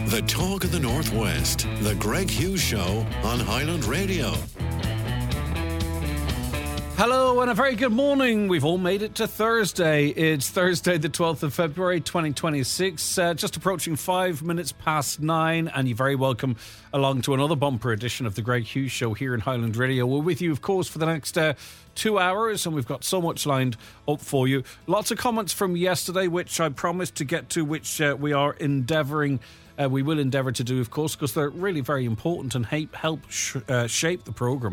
The talk of the Northwest. The Greg Hughes Show on Highland Radio. Hello and a very good morning. We've all made it to Thursday. It's Thursday the 12th of February 2026, just approaching 5 minutes past 9, and you're very welcome along to another bumper edition of the Greg Hughes Show here in Highland Radio. We're with you, of course, for the next 2 hours, and we've got so much lined up for you. Lots of comments from yesterday, which I promised to get to, which we are endeavouring we will endeavour to do, of course, because they're really very important and help shape the programme.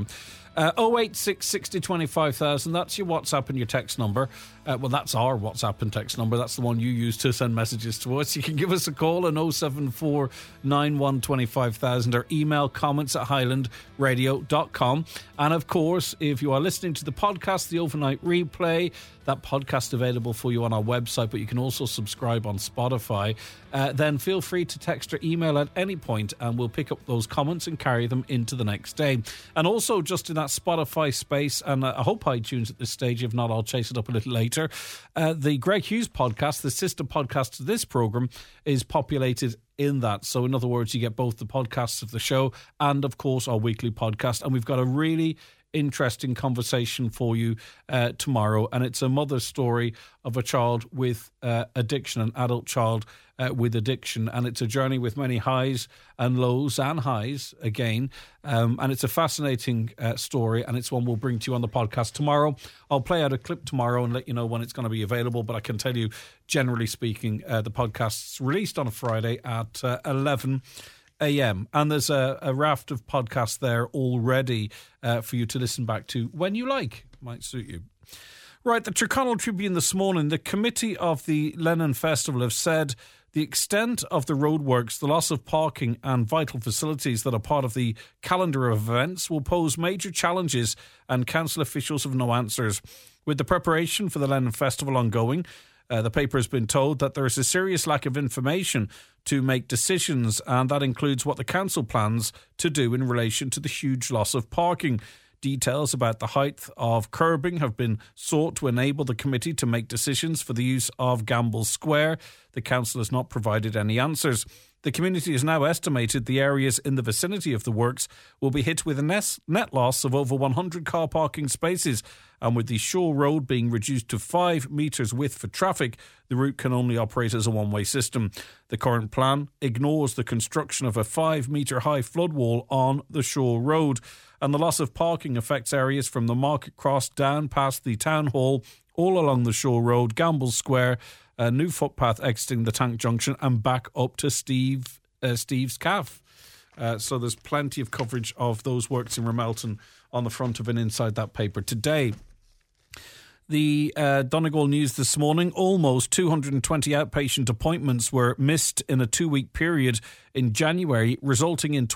086 60 25,000, that's your WhatsApp and your text number. Well, that's our WhatsApp and text number. That's the one you use to send messages to us. You can give us a call on 074 91 25,000 or email comments at highlandradio.com. And of course, if you are listening to the podcast, the overnight replay, that podcast available for you on our website, but you can also subscribe on Spotify, then feel free to text or email at any point and we'll pick up those comments and carry them into the next day. And also just in that Spotify space, and I hope iTunes at this stage, if not I'll chase it up a little later, the Greg Hughes podcast, the sister podcast to this programme, is populated in that. So in other words, you get both the podcasts of the show and of course our weekly podcast, and we've got a really interesting conversation for you tomorrow, and it's a mother's story of a child with addiction, an adult child with addiction, and it's a journey with many highs and lows and highs again, and it's a fascinating story, and it's one we'll bring to you on the podcast tomorrow. I'll play out a clip tomorrow and let you know when it's going to be available, but I can tell you, generally speaking, the podcast's released on a Friday at 11 a.m. and there's a raft of podcasts there already for you to listen back to when you like. Might suit you. Right, the Tyrconnell Tribune this morning, the committee of the Lennon Festival have said the extent of the roadworks, the loss of parking and vital facilities that are part of the calendar of events will pose major challenges, and council officials have no answers. With the preparation for the Lennon Festival ongoing, the paper has been told that there is a serious lack of information to make decisions, and that includes what the council plans to do in relation to the huge loss of parking. Details about the height of curbing have been sought to enable the committee to make decisions for the use of Gamble Square. The council has not provided any answers. The community has now estimated the areas in the vicinity of the works will be hit with a net loss of over 100 car parking spaces, and with the Shore Road being reduced to 5 metres width for traffic, the route can only operate as a one-way system. The current plan ignores the construction of a 5-metre high flood wall on the Shore Road, and the loss of parking affects areas from the Market Cross down past the Town Hall, all along the Shore Road, Gamble Square, a new footpath exiting the Tank Junction, and back up to Steve's Calf. So there's plenty of coverage of those works in Ramelton on the front of and inside that paper today. The Donegal News this morning, almost 220 outpatient appointments were missed in a 2-week period in January, resulting in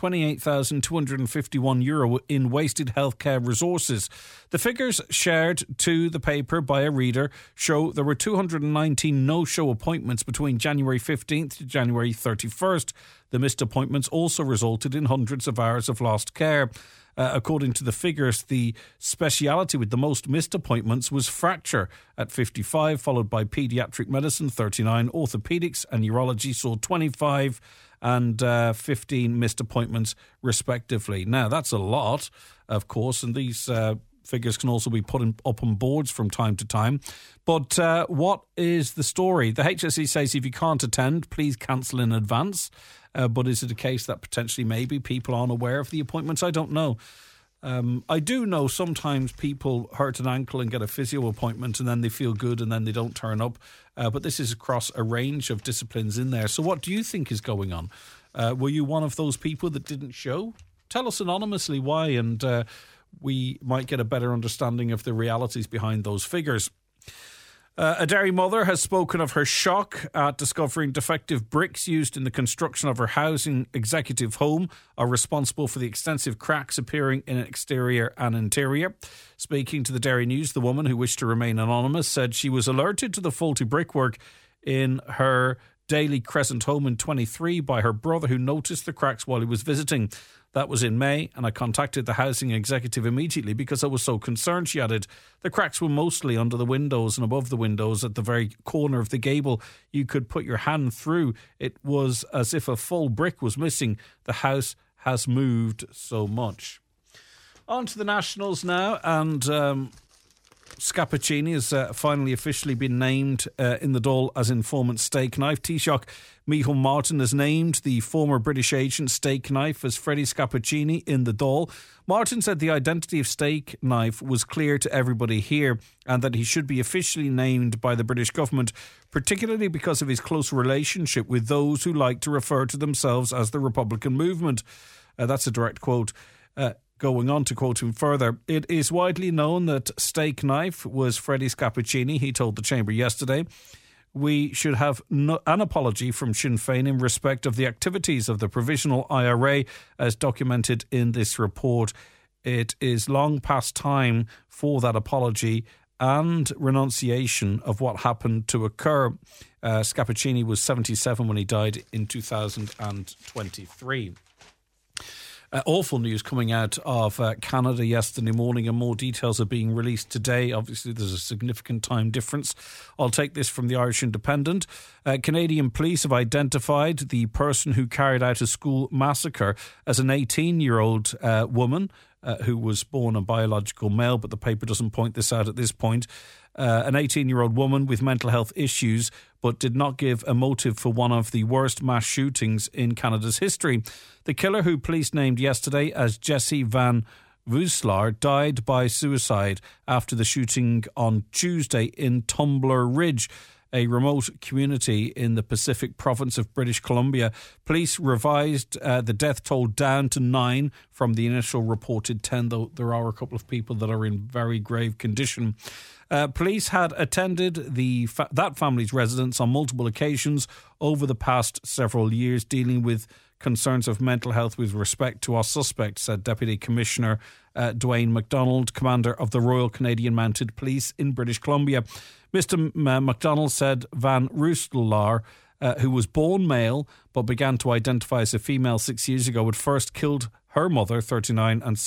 €28,251 in wasted healthcare resources. The figures shared to the paper by a reader show there were 219 no-show appointments between January 15th to January 31st. The missed appointments also resulted in hundreds of hours of lost care. According to the figures, the speciality with the most missed appointments was fracture at 55, followed by paediatric medicine, 39, orthopaedics and urology saw 25 and 15 missed appointments respectively. Now, that's a lot, of course, and these figures can also be put up on boards from time to time. But what is the story? The HSE says if you can't attend, please cancel in advance. But is it a case that potentially maybe people aren't aware of the appointments? I don't know. I do know sometimes people hurt an ankle and get a physio appointment and then they feel good and then they don't turn up. But this is across a range of disciplines in there. So what do you think is going on? Were you one of those people that didn't show? Tell us anonymously why, and we might get a better understanding of the realities behind those figures. A Derry mother has spoken of her shock at discovering defective bricks used in the construction of her housing executive home are responsible for the extensive cracks appearing in exterior and interior. Speaking to the Derry News, the woman, who wished to remain anonymous, said she was alerted to the faulty brickwork in her Daily Crescent home in 23 by her brother, who noticed the cracks while he was visiting. That was in May, and I contacted the housing executive immediately because I was so concerned, she added. The cracks were mostly under the windows and above the windows at the very corner of the gable. You could put your hand through. It was as if a full brick was missing. The house has moved so much. On to the Nationals now, and Scappuccini has finally officially been named in the Dáil as informant steak knife. Taoiseach Micheál Martin has named the former British agent steak knife as Freddie Scappuccini in the Dáil. Martin said the identity of steak knife was clear to everybody here and that he should be officially named by the British government, particularly because of his close relationship with those who like to refer to themselves as the Republican movement. That's a direct quote. Going on to quote him further, it is widely known that steak knife was Freddie Scappuccini, he told the Chamber yesterday. We should have an apology from Sinn Féin in respect of the activities of the Provisional IRA as documented in this report. It is long past time for that apology and renunciation of what happened to occur. Scappuccini was 77 when he died in 2023. Awful news coming out of Canada yesterday morning, and more details are being released today. Obviously, there's a significant time difference. I'll take this from the Irish Independent. Canadian police have identified the person who carried out a school massacre as an 18-year-old woman who was born a biological male, but the paper doesn't point this out at this point. An 18-year-old woman with mental health issues, but did not give a motive for one of the worst mass shootings in Canada's history. The killer, who police named yesterday as Jesse Van Voeslaar, died by suicide after the shooting on Tuesday in Tumbler Ridge, a remote community in the Pacific province of British Columbia. Police revised the death toll down to 9 from the initial reported 10, though there are a couple of people that are in very grave condition. Police had attended that family's residence on multiple occasions over the past several years, dealing with concerns of mental health with respect to our suspect, said Deputy Commissioner Dwayne MacDonald, Commander of the Royal Canadian Mounted Police in British Columbia. Mr. MacDonald said Van Voeslaar, who was born male but began to identify as a female 6 years ago, had first killed her mother, 39, and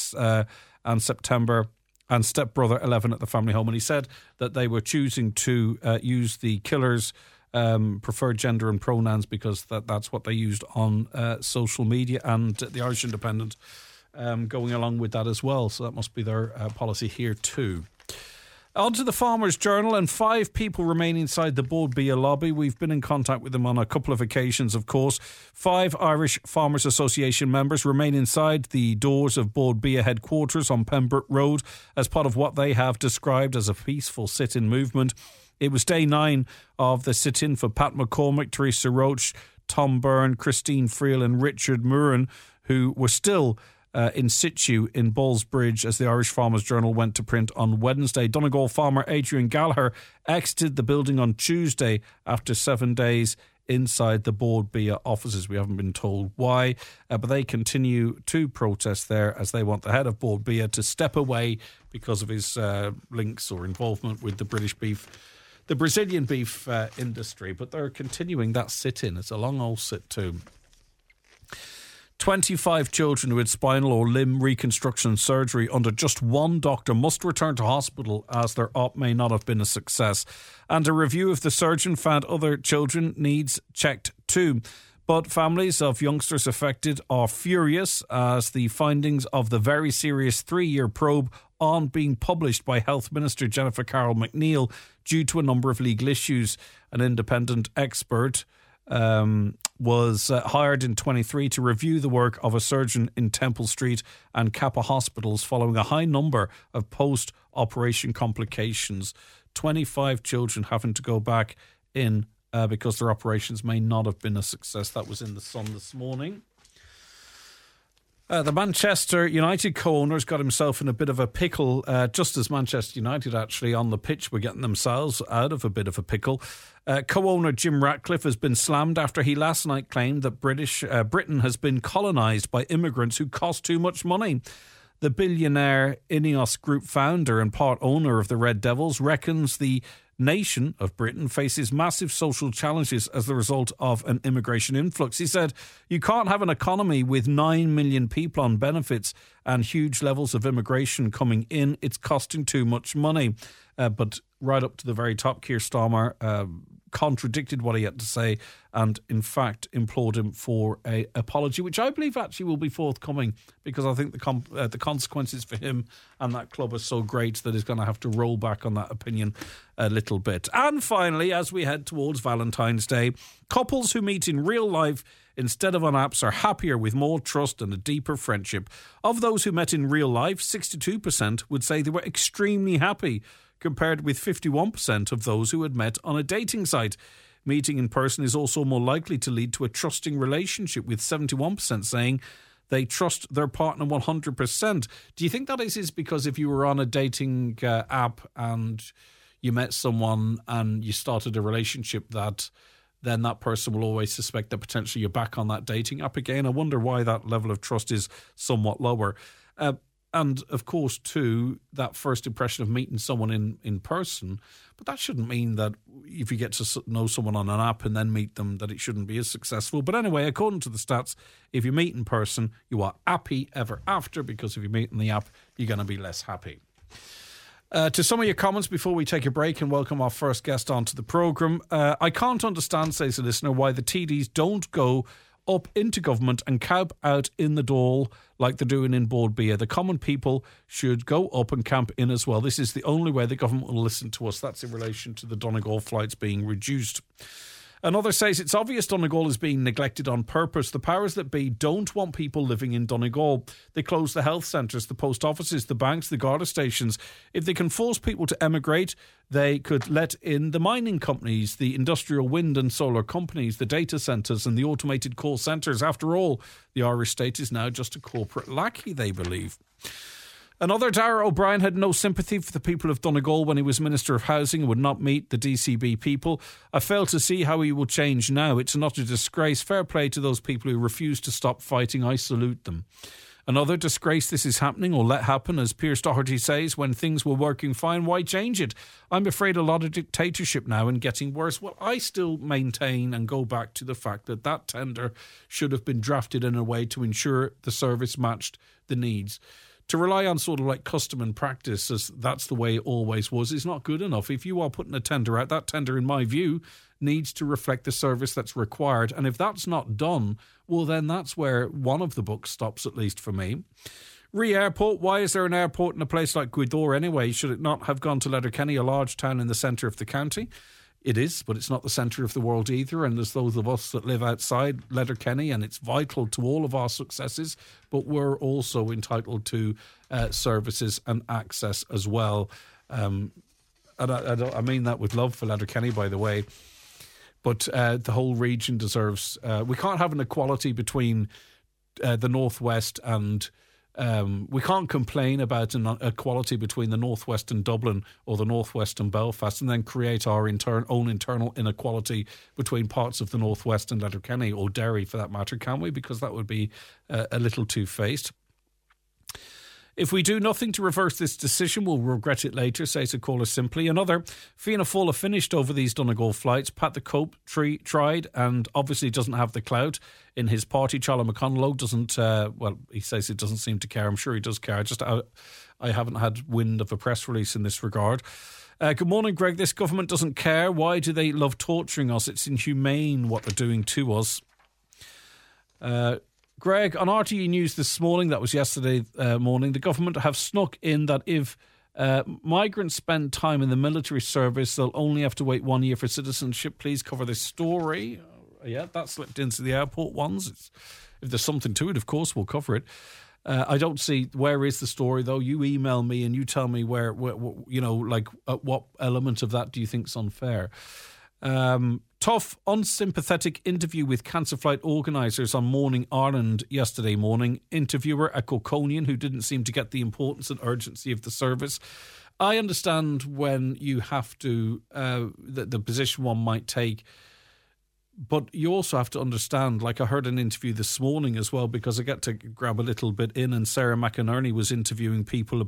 September, and stepbrother 11 at the family home. And he said that they were choosing to use the killer's preferred gender and pronouns because that's what they used on social media, and the Irish Independent going along with that as well. So that must be their policy here too. On to the Farmers Journal, and 5 people remain inside the Bord Bia lobby. We've been in contact with them on a couple of occasions, of course. 5 Irish Farmers Association members remain inside the doors of Bord Bia headquarters on Pembroke Road as part of what they have described as a peaceful sit-in movement. It was day 9 of the sit-in for Pat McCormick, Teresa Roach, Tom Byrne, Christine Friel and Richard Murren, who were still in situ in Ballsbridge as the Irish Farmers Journal went to print on Wednesday. Donegal farmer Adrian Gallagher exited the building on Tuesday after 7 days inside the Bord Bia offices. We haven't been told why, but they continue to protest there as they want the head of Bord Bia to step away because of his links or involvement with the Brazilian beef industry. But they're continuing that sit-in. It's a long old sit too. 25 children who had spinal or limb reconstruction surgery under just one doctor must return to hospital as their op may not have been a success. And a review of the surgeon found other children needs checked too. But families of youngsters affected are furious as the findings of the very serious 3-year probe aren't being published by Health Minister Jennifer Carroll McNeil due to a number of legal issues. An independent expert was hired in 23 to review the work of a surgeon in Temple Street and Kappa hospitals following a high number of post-operation complications. 25 children having to go back in because their operations may not have been a success. That was in the Sun this morning. The Manchester United co-owners got himself in a bit of a pickle, just as Manchester United actually on the pitch were getting themselves out of a bit of a pickle. Co-owner Jim Ratcliffe has been slammed after he last night claimed that Britain has been colonised by immigrants who cost too much money. The billionaire Ineos Group founder and part owner of the Red Devils reckons the nation of Britain faces massive social challenges as the result of an immigration influx. He said, "You can't have an economy with 9 million people on benefits and huge levels of immigration coming in. It's costing too much money." But right up to the very top, Keir Starmer contradicted what he had to say and in fact implored him for an apology, which I believe actually will be forthcoming, because I think the consequences for him and that club are so great that he's going to have to roll back on that opinion a little bit. And finally, as we head towards Valentine's Day, couples who meet in real life instead of on apps are happier with more trust and a deeper friendship. Of those who met in real life, 62% would say they were extremely happy, compared with 51% of those who had met on a dating site. Meeting in person is also more likely to lead to a trusting relationship, with 71% saying they trust their partner 100%. Do you think that is because if you were on a dating app and you met someone and you started a relationship, that then that person will always suspect that potentially you're back on that dating app again? I wonder why that level of trust is somewhat lower. And, of course, too, that first impression of meeting someone in person, but that shouldn't mean that if you get to know someone on an app and then meet them, that it shouldn't be as successful. But anyway, according to the stats, if you meet in person, you are happy ever after, because if you meet in the app, you're going to be less happy. To some of your comments before we take a break and welcome our first guest onto the programme, I can't understand, says a listener, why the TDs don't go up into government and camp out in the Dáil like they're doing in Bord Bia. The common people should go up and camp in as well. This is the only way the government will listen to us. That's in relation to the Donegal flights being reduced. Another says it's obvious Donegal is being neglected on purpose. The powers that be don't want people living in Donegal. They close the health centres, the post offices, the banks, the Garda stations. If they can force people to emigrate, they could let in the mining companies, the industrial wind and solar companies, the data centres and the automated call centres. After all, the Irish state is now just a corporate lackey, they believe. Another, Darragh O'Brien had no sympathy for the people of Donegal when he was Minister of Housing and would not meet the DCB people. I fail to see how he will change now. It's not a disgrace. Fair play to those people who refuse to stop fighting. I salute them. Another, disgrace this is happening or let happen. As Pierce Doherty says, when things were working fine, why change it? I'm afraid a lot of dictatorship now and getting worse. Well, I still maintain and go back to the fact that that tender should have been drafted in a way to ensure the service matched the needs. To rely on sort of like custom and practice, as that's the way it always was, is not good enough. If you are putting a tender out, that tender, in my view, needs to reflect the service that's required. And if that's not done, well, then that's where one of the books stops, at least for me. Airport, why is there an airport in a place like Gweedore anyway? Should it not have gone to Letterkenny, a large town in the centre of the county? It is, but it's not the centre of the world either, and there's those of us that live outside Letterkenny, and it's vital to all of our successes, but we're also entitled to services and access as well. And I mean that with love for Letterkenny, by the way, but the whole region deserves... we can't have an equality between the Northwest and... we can't complain about an equality between the Northwest and Dublin or the Northwest and Belfast and then create our own internal inequality between parts of the Northwest and Letterkenny or Derry for that matter, can we? Because that would be a little two-faced. If we do nothing to reverse this decision, we'll regret it later, says a caller simply. Another, Fianna Fáil finished over these Donegal flights. Pat the Cope tried and obviously doesn't have the clout in his party. Charlie McConalogue doesn't, he says he doesn't seem to care. I'm sure he does care. I haven't had wind of a press release in this regard. Good morning, Greg. This government doesn't care. Why do they love torturing us? It's inhumane what they're doing to us. Greg, on RTE News this morning, that was yesterday morning, the government have snuck in that if migrants spend time in the military service, they'll only have to wait 1 year for citizenship. Please cover this story. Yeah, that slipped into the airport ones. If there's something to it, of course, we'll cover it. I don't see where is the story, though. You email me and you tell me where you know, like what element of that do you think's unfair? Tough, unsympathetic interview with cancer flight organisers on Morning Ireland yesterday morning. Interviewer, a Coconian who didn't seem to get the importance and urgency of the service. I understand when you have to, the position one might take, But you also have to understand, like I heard an interview this morning as well, because I get to grab a little bit in, and Sarah McInerney was interviewing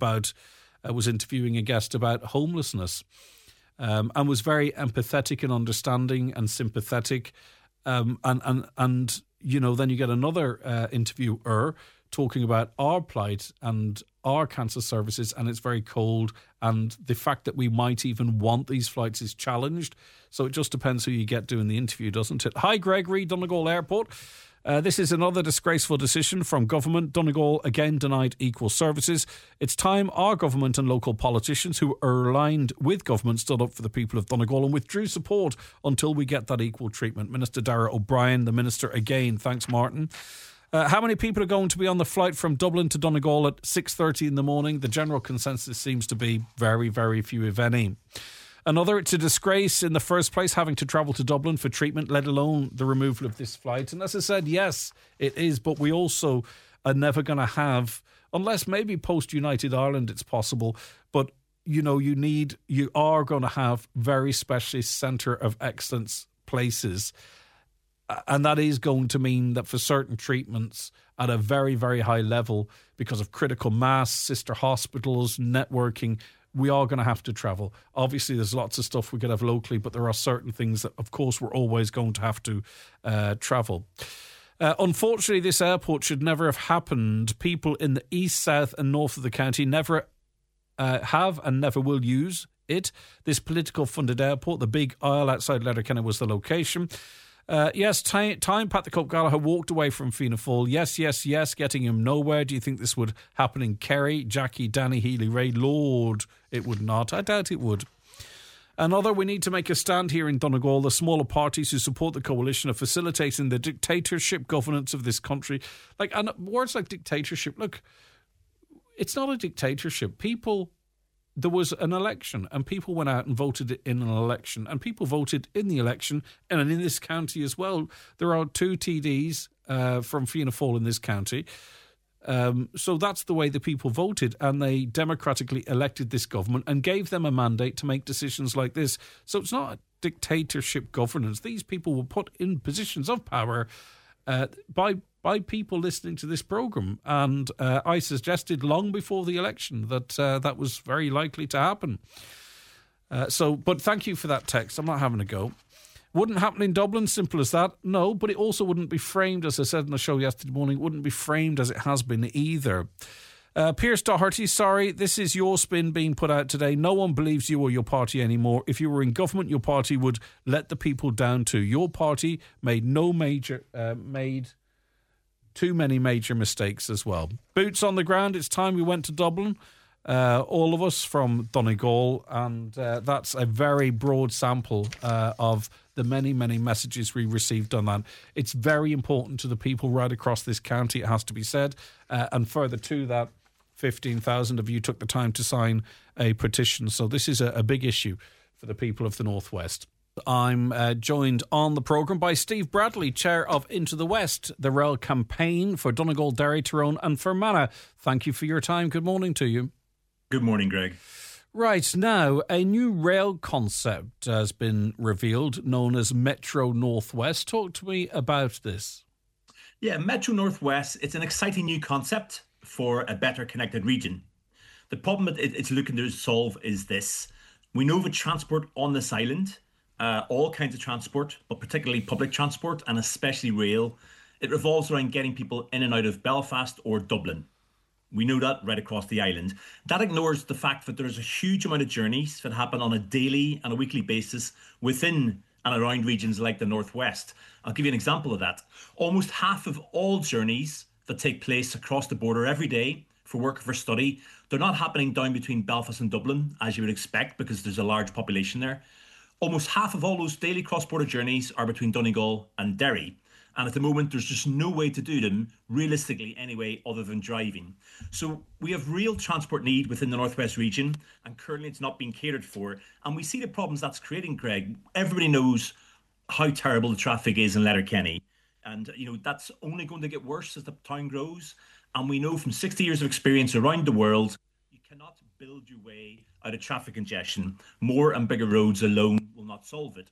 a guest about homelessness, and was very empathetic and understanding and sympathetic. And then you get another interviewer talking about our plight and our cancer services, and it's very cold, and the fact that we might even want these flights is challenged. So it just depends who you get doing the interview, doesn't it? Hi, Gregory, Donegal Airport. This is another disgraceful decision from government. Donegal again denied equal services. It's time our government and local politicians who are aligned with government stood up for the people of Donegal and withdrew support until we get that equal treatment. Minister Darragh O'Brien, the Minister again. Thanks, Martin. How many people are going to be on the flight from Dublin to Donegal at 6:30 in the morning? The general consensus seems to be very, very few, if any. Another, it's a disgrace in the first place having to travel to Dublin for treatment, let alone the removal of this flight. And as I said, yes, it is, but we also are never going to have, unless maybe post-United Ireland it's possible, but you are going to have very specialist centre of excellence places. And that is going to mean that for certain treatments at a very, very high level, because of critical mass, sister hospitals, networking, we are going to have to travel. Obviously, there's lots of stuff we could have locally, but there are certain things that, of course, we're always going to have to travel. Unfortunately, this airport should never have happened. People in the east, south and north of the county never have and never will use it. This political funded airport, the big aisle outside Letterkenny was the location. Yes, time Pat the Cope Gallagher walked away from Fianna Fáil. Yes, getting him nowhere. Do you think this would happen in Kerry? Jackie, Danny, Healy, Ray? Lord, it would not. I doubt it would. Another, we need to make a stand here in Donegal. The smaller parties who support the coalition are facilitating the dictatorship governance of this country. And words like dictatorship, look, it's not a dictatorship. There was an election and people went out and voted in an election, and people voted in the election, and in this county as well. There are 2 TDs from Fianna Fáil in this county. So that's the way the people voted, and they democratically elected this government and gave them a mandate to make decisions like this. So it's not a dictatorship governance. These people were put in positions of power by people listening to this programme. And I suggested long before the election that that was very likely to happen. But thank you for that text. I'm not having a go. Wouldn't happen in Dublin, simple as that. No, but it also wouldn't be framed, as I said in the show yesterday morning, it wouldn't be framed as it has been either. Pierce Doherty, sorry, this is your spin being put out today. No one believes you or your party anymore. If you were in government, your party would let the people down too. Your party made too many major mistakes as well. Boots on the ground, it's time we went to Dublin. All of us from Donegal, and that's a very broad sample of the many, many messages we received on that. It's very important to the people right across this county, it has to be said. And further to that, 15,000 of you took the time to sign a petition. So this is a big issue for the people of the Northwest. I'm joined on the programme by Steve Bradley, Chair of Into the West, the rail campaign for Donegal, Derry, Tyrone and Fermanagh. Thank you for your time. Good morning to you. Good morning, Greg. Right, now, a new rail concept has been revealed, known as Metro Northwest. Talk to me about this. Yeah, Metro Northwest, it's an exciting new concept for a better connected region. The problem it's looking to solve is this. We know that transport on this island, all kinds of transport, but particularly public transport and especially rail, it revolves around getting people in and out of Belfast or Dublin. We know that right across the island. That ignores the fact that there's a huge amount of journeys that happen on a daily and a weekly basis within and around regions like the Northwest. I'll give you an example of that. Almost half of all journeys that take place across the border every day for work or for study, they're not happening down between Belfast and Dublin, as you would expect, because there's a large population there. Almost half of all those daily cross-border journeys are between Donegal and Derry. And at the moment, there's just no way to do them, realistically anyway, other than driving. So we have real transport need within the Northwest region, and currently it's not being catered for. And we see the problems that's creating, Greg. Everybody knows how terrible the traffic is in Letterkenny. And, that's only going to get worse as the town grows. And we know from 60 years of experience around the world, you cannot build your way out of traffic congestion. More and bigger roads alone will not solve it.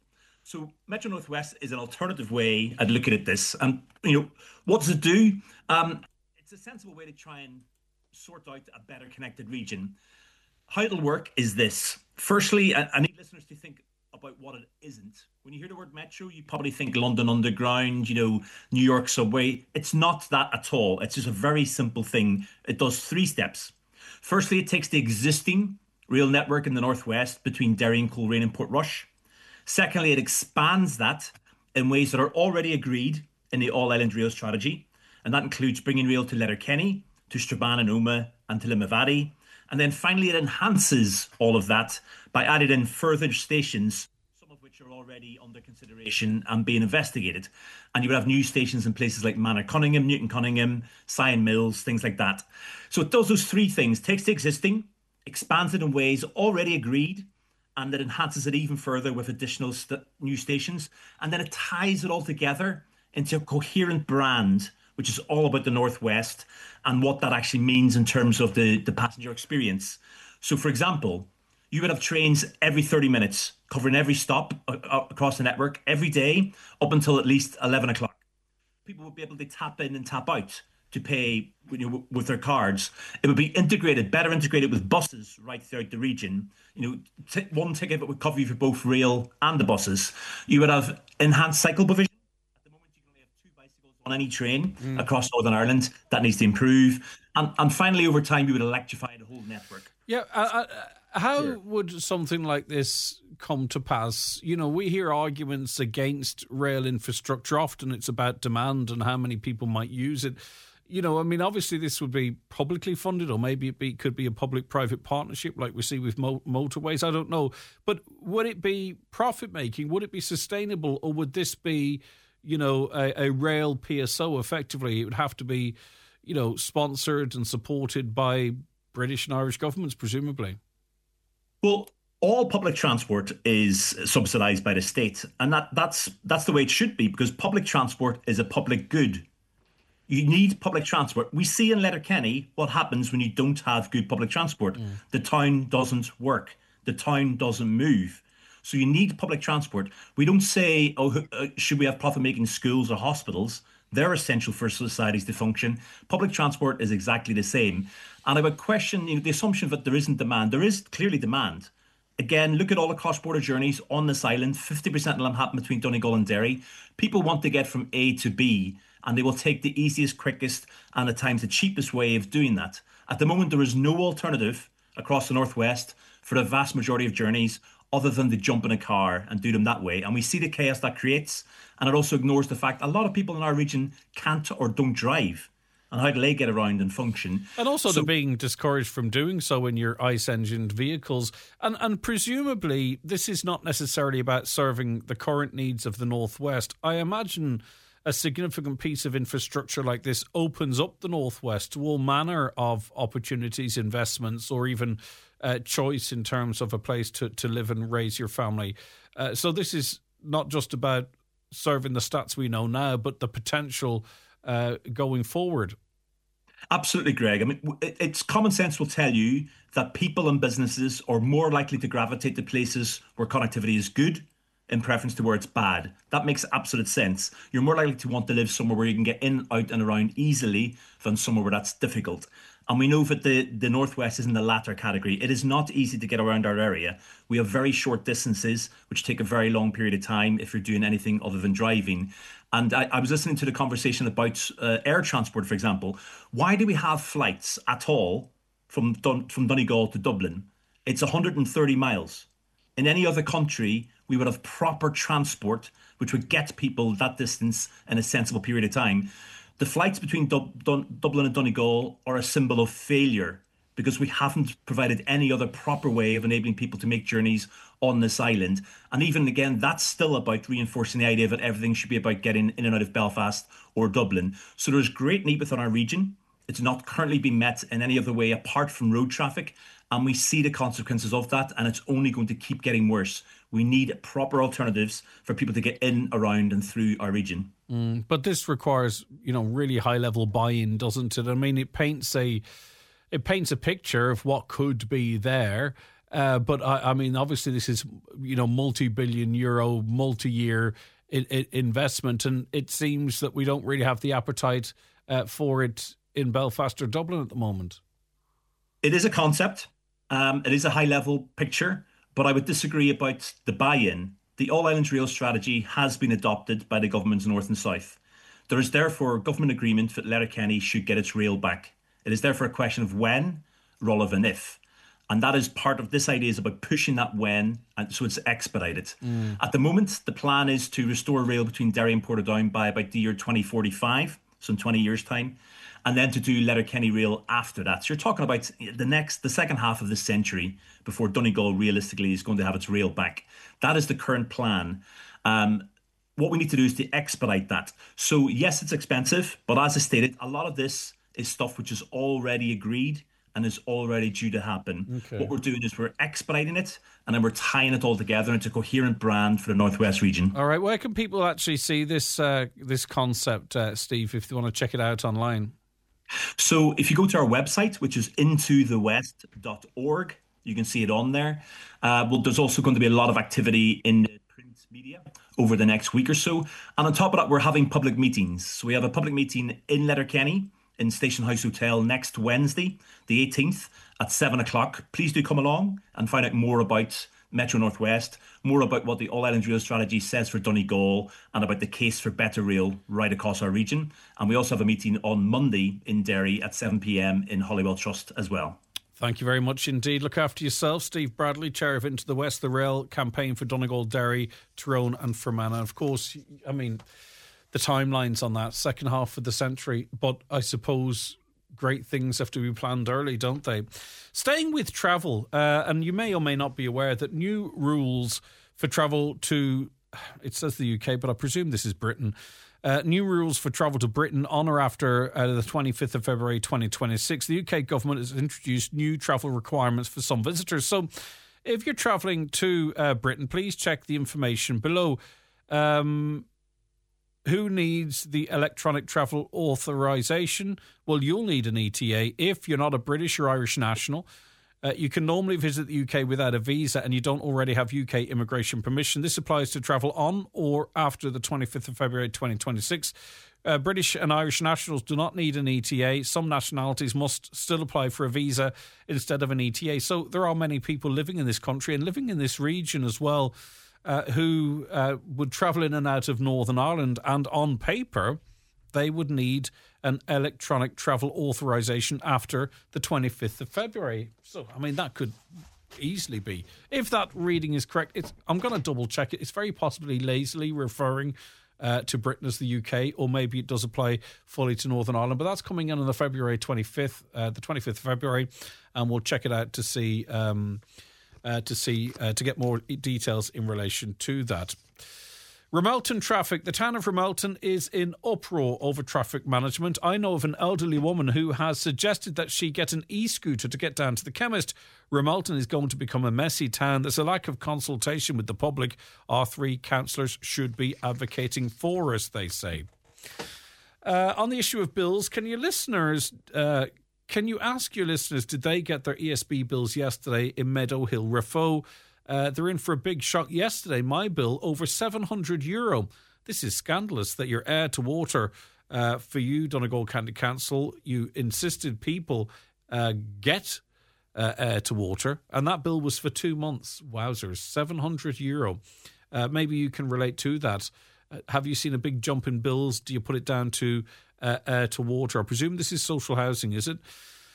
So Metro Northwest is an alternative way at looking at this. And, what does it do? It's a sensible way to try and sort out a better connected region. How it'll work is this. Firstly, I need listeners to think about what it isn't. When you hear the word metro, you probably think London Underground, New York subway. It's not that at all. It's just a very simple thing. It does 3 steps. Firstly, it takes the existing rail network in the northwest between Derry and Coleraine and Portrush. Secondly, it expands that in ways that are already agreed in the All Island Rail strategy. And that includes bringing rail to Letterkenny, to Strabane and Omagh, and to Limavady. And then finally, it enhances all of that by adding in further stations, some of which are already under consideration and being investigated. And you would have new stations in places like Manor Cunningham, Newton Cunningham, Sion Mills, things like that. So it does those 3 things, takes the existing, expands it in ways already agreed, and it enhances it even further with additional new stations. And then it ties it all together into a coherent brand, which is all about the Northwest and what that actually means in terms of the passenger experience. So, for example, you would have trains every 30 minutes, covering every stop across the network every day up until at least 11 o'clock. People would be able to tap in and tap out to pay with their cards. It would be better integrated with buses right throughout the region. One ticket that would cover you for both rail and the buses. You would have enhanced cycle provision. At the moment, you can only have 2 bicycles on any train across Northern Ireland. That needs to improve. And finally, over time, you would electrify the whole network. Yeah. How would something like this come to pass? We hear arguments against rail infrastructure. Often it's about demand and how many people might use it. Obviously this would be publicly funded, or maybe it could be a public-private partnership like we see with motorways. I don't know. But would it be profit-making? Would it be sustainable? Or would this be, a rail PSO effectively? It would have to be, sponsored and supported by British and Irish governments, presumably. Well, all public transport is subsidised by the state. And that's the way it should be, because public transport is a public good. You need public transport. We see in Letterkenny what happens when you don't have good public transport. The town doesn't work. The town doesn't move. So you need public transport. We don't say, should we have profit-making schools or hospitals? They're essential for societies to function. Public transport is exactly the same. And I would question the assumption that there isn't demand. There is clearly demand. Again, look at all the cross-border journeys on this island. 50% of them happen between Donegal and Derry. People want to get from A to B, and they will take the easiest, quickest, and at times the cheapest way of doing that. At the moment, there is no alternative across the Northwest for the vast majority of journeys other than to jump in a car and do them that way. And we see the chaos that creates, and it also ignores the fact a lot of people in our region can't or don't drive. And how do they get around and function? And also they're being discouraged from doing so in your ICE-engined vehicles. And presumably this is not necessarily about serving the current needs of the Northwest. I imagine a significant piece of infrastructure like this opens up the Northwest to all manner of opportunities, investments, or even choice in terms of a place to live and raise your family. So this is not just about serving the stats we know now, but the potential going forward. Absolutely, Greg. I mean, it's common sense will tell you that people and businesses are more likely to gravitate to places where connectivity is good in preference to where it's bad. That makes absolute sense. You're more likely to want to live somewhere where you can get in, out and around easily than somewhere where that's difficult. And we know that the Northwest is in the latter category. It is not easy to get around our area. We have very short distances, which take a very long period of time if you're doing anything other than driving. And I was listening to the conversation about air transport, for example. Why do we have flights at all from Donegal to Dublin? It's 130 miles. In any other country, we would have proper transport, which would get people that distance in a sensible period of time. The flights between Dublin and Donegal are a symbol of failure because we haven't provided any other proper way of enabling people to make journeys on this island. And even again, that's still about reinforcing the idea that everything should be about getting in and out of Belfast or Dublin. So there's great need within our region. It's not currently being met in any other way apart from road traffic. And we see the consequences of that, and it's only going to keep getting worse. We need proper alternatives for people to get in, around and through our region. But this requires, really high-level buy-in, doesn't it? I mean, it paints a picture of what could be there. But I mean, obviously, this is multi-billion euro, multi-year investment, and it seems that we don't really have the appetite for it in Belfast or Dublin at the moment. It is a concept. It is a high-level picture, but I would disagree about the buy-in. The All Islands Rail strategy has been adopted by the governments north and south. There is therefore government agreement that Letterkenny should get its rail back. It is therefore a question of when rather than if. And that is part of this idea, is about pushing that when, and so it's expedited. At the moment, the plan is to restore rail between Derry and Portadown by about the year 2045, so in 20 years' time, and then to do Letterkenny rail after that. So you're talking about the second half of this century before Donegal realistically is going to have its rail back. That is the current plan. What we need to do is to expedite that. So yes, it's expensive, but as I stated, a lot of this is stuff which is already agreed and is already due to happen. Okay. What we're doing is we're expediting it, and then we're tying it all together into a coherent brand for the Northwest region. All right, where can people actually see this this concept, Steve, if they want to check it out online? So if you go to our website, which is intothewest.org, you can see it on there. There's also going to be a lot of activity in the print media over the next week or so. And on top of that, we're having public meetings. So we have a public meeting in Letterkenny in Station House Hotel next Wednesday, the 18th at 7 o'clock. Please do come along and find out more about Metro Northwest, more about what the All Islands Rail strategy says for Donegal, and about the case for better rail right across our region. And we also have a meeting on Monday in Derry at 7 p.m. in Holywell Trust as well. Thank you very much indeed. Look after yourself. Steve Bradley, Chair of Into the West, the rail campaign for Donegal, Derry, Tyrone and Fermanagh. Of course, I mean, the timelines on that, second half of the century, but I suppose great things have to be planned early, don't they? Staying with travel, and you may or may not be aware that new rules for travel to, it says the UK, but I presume this is Britain, new rules for travel to Britain on or after the 25th of February 2026. The UK government has introduced new travel requirements for some visitors. So if you're travelling to Britain, please check the information below. Who needs the electronic travel authorisation? Well, you'll need an ETA if you're not a British or Irish national. You can normally visit the UK without a visa and you don't already have UK immigration permission. This applies to travel on or after the 25th of February 2026. British and Irish nationals do not need an ETA. Some nationalities must still apply for a visa instead of an ETA. So there are many people living in this country and living in this region as well who would travel in and out of Northern Ireland, and on paper they would need an electronic travel authorisation after the 25th of February. So, I mean, that could easily be. If that reading is correct, I'm going to double check it. It's very possibly lazily referring to Britain as the UK, or maybe it does apply fully to Northern Ireland, but that's coming in on the February 25th, the 25th of February, and we'll check it out to see... to get more details in relation to that. Ramelton traffic. The town of Ramelton is in uproar over traffic management. I know of an elderly woman who has suggested that she get an e-scooter to get down to the chemist. Ramelton is going to become a messy town. There's a lack of consultation with the public. Our three councillors should be advocating for us, they say. On the issue of bills, can you ask your listeners, did they get their ESB bills yesterday in Meadow Hill, Raphoe? They're in for a big shock yesterday. My bill, over €700. This is scandalous that your air to water for you, Donegal County Council, you insisted people get air to water, and that bill was for 2 months. Wowzers, €700. Maybe you can relate to that. Have you seen a big jump in bills? Do you put it down to air to water? I presume this is social housing, is it?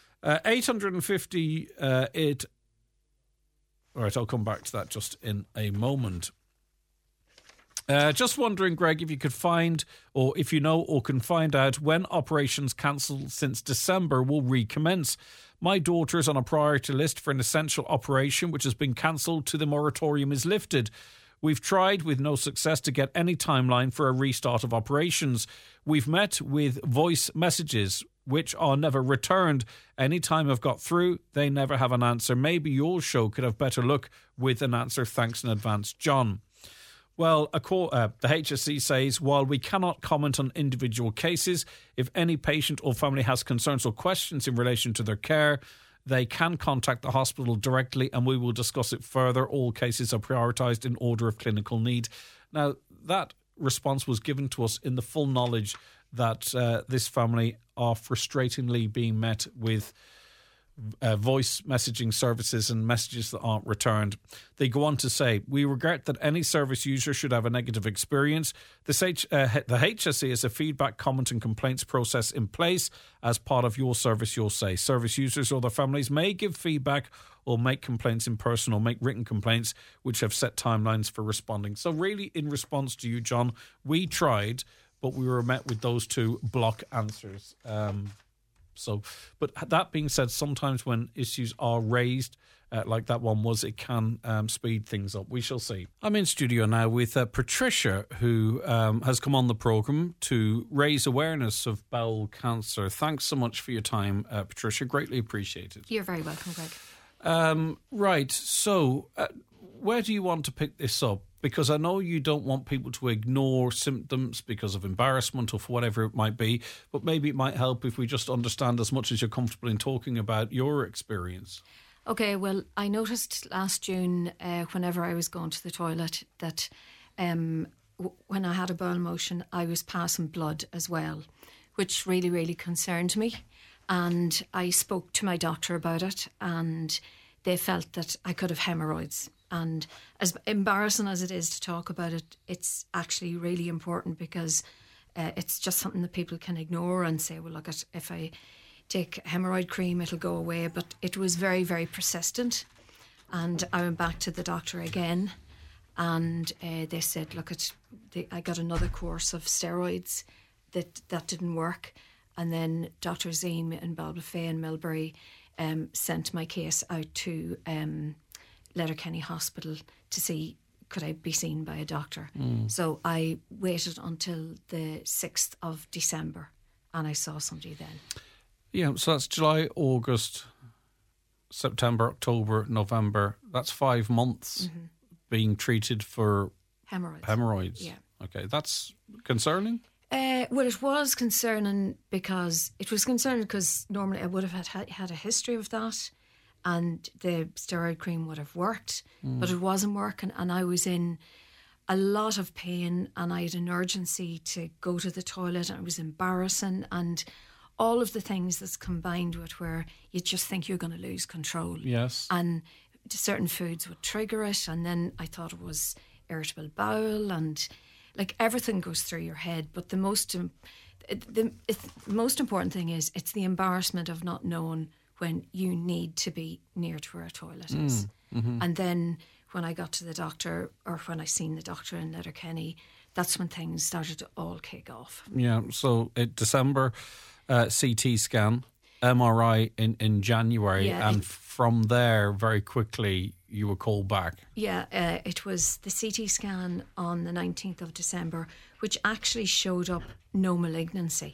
850 it. All right, I'll come back to that just in a moment. Just wondering, Greg, if you could find, or if you know or can find out when operations cancelled since December will recommence. My daughter's on a priority list for an essential operation which has been cancelled till the moratorium is lifted. We've tried with no success to get any timeline for a restart of operations. We've met with voice messages which are never returned. Any time I've got through, they never have an answer. Maybe your show could have better luck with an answer. Thanks in advance, John. Well, the HSC says, while we cannot comment on individual cases, if any patient or family has concerns or questions in relation to their care, they can contact the hospital directly and we will discuss it further. All cases are prioritised in order of clinical need. Now, that response was given to us in the full knowledge that this family are frustratingly being met with voice messaging services and messages that aren't returned. They go on to say, we regret that any service user should have a negative experience. The HSE has a feedback, comment and complaints process in place as part of Your Service, Your Say. Service users or their families may give feedback or make complaints in person or make written complaints, which have set timelines for responding. So really, in response to you, John, we tried, but we were met with those two block answers. But that being said, sometimes when issues are raised, like that one was, it can speed things up. We shall see. I'm in studio now with Patricia, who has come on the programme to raise awareness of bowel cancer. Thanks so much for your time, Patricia. Greatly appreciated. You're very welcome, Greg. Right, so where do you want to pick this up? Because I know you don't want people to ignore symptoms because of embarrassment or for whatever it might be, but maybe it might help if we just understand as much as you're comfortable in talking about your experience. Okay, well, I noticed last June, whenever I was going to the toilet, that when I had a bowel motion, I was passing blood as well, which really, really concerned me. And I spoke to my doctor about it, and they felt that I could have hemorrhoids. And as embarrassing as it is to talk about it, it's actually really important because it's just something that people can ignore and say, well, look, if I take hemorrhoid cream, it'll go away. But it was very, very persistent. And I went back to the doctor again, and they said, look, I got another course of steroids that didn't work. And then Dr. Zeem in Ballybofey and Millbury sent my case out to Letterkenny Hospital to see could I be seen by a doctor. So I waited until the 6th of December and I saw somebody then. Yeah, so that's July, August, September, October, November. That's 5 months being treated for hemorrhoids. Yeah. Okay, that's concerning? Well, it was concerning because normally I would have had a history of that and the steroid cream would have worked, but it wasn't working and I was in a lot of pain and I had an urgency to go to the toilet and it was embarrassing and all of the things that's combined with where you just think you're going to lose control. Yes. And certain foods would trigger it and then I thought it was irritable bowel and like everything goes through your head, but the most important thing is it's the embarrassment of not knowing when you need to be near to where a toilet is. And then when I got to the doctor or when I seen the doctor in Letterkenny, that's when things started to all kick off. Yeah, so December, CT scan, MRI in January, and from there, very quickly, you were called back. Yeah, it was the CT scan on the 19th of December, which actually showed up no malignancy.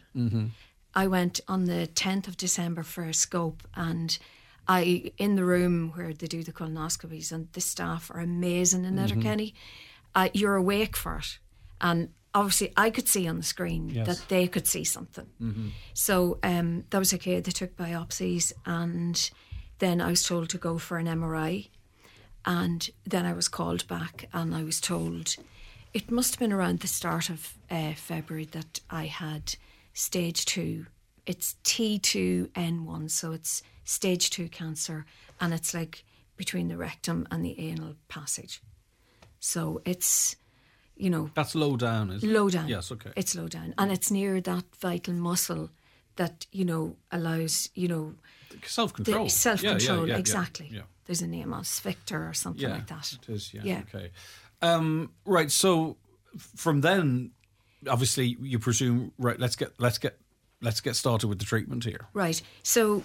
I went on the 10th of December for a scope and in the room where they do the colonoscopies and the staff are amazing in Letterkenny, you're awake for it. And obviously I could see on the screen that they could see something. So that was okay. They took biopsies and then I was told to go for an MRI. And then I was called back and I was told it must have been around the start of February that I had stage 2. It's T2N1, so it's stage 2 cancer and it's like between the rectum and the anal passage. So it's, you know... That's low down, isn't it? Low down. Yes, okay. It's low down. And it's near that vital muscle that, you know, allows, you know... Self-control. Self-control, yeah, exactly. Yeah. There's a name, sphincter or something like that. It is, yeah. Okay. Right, so from then, obviously, you presume, right, let's get started with the treatment here. Right. So,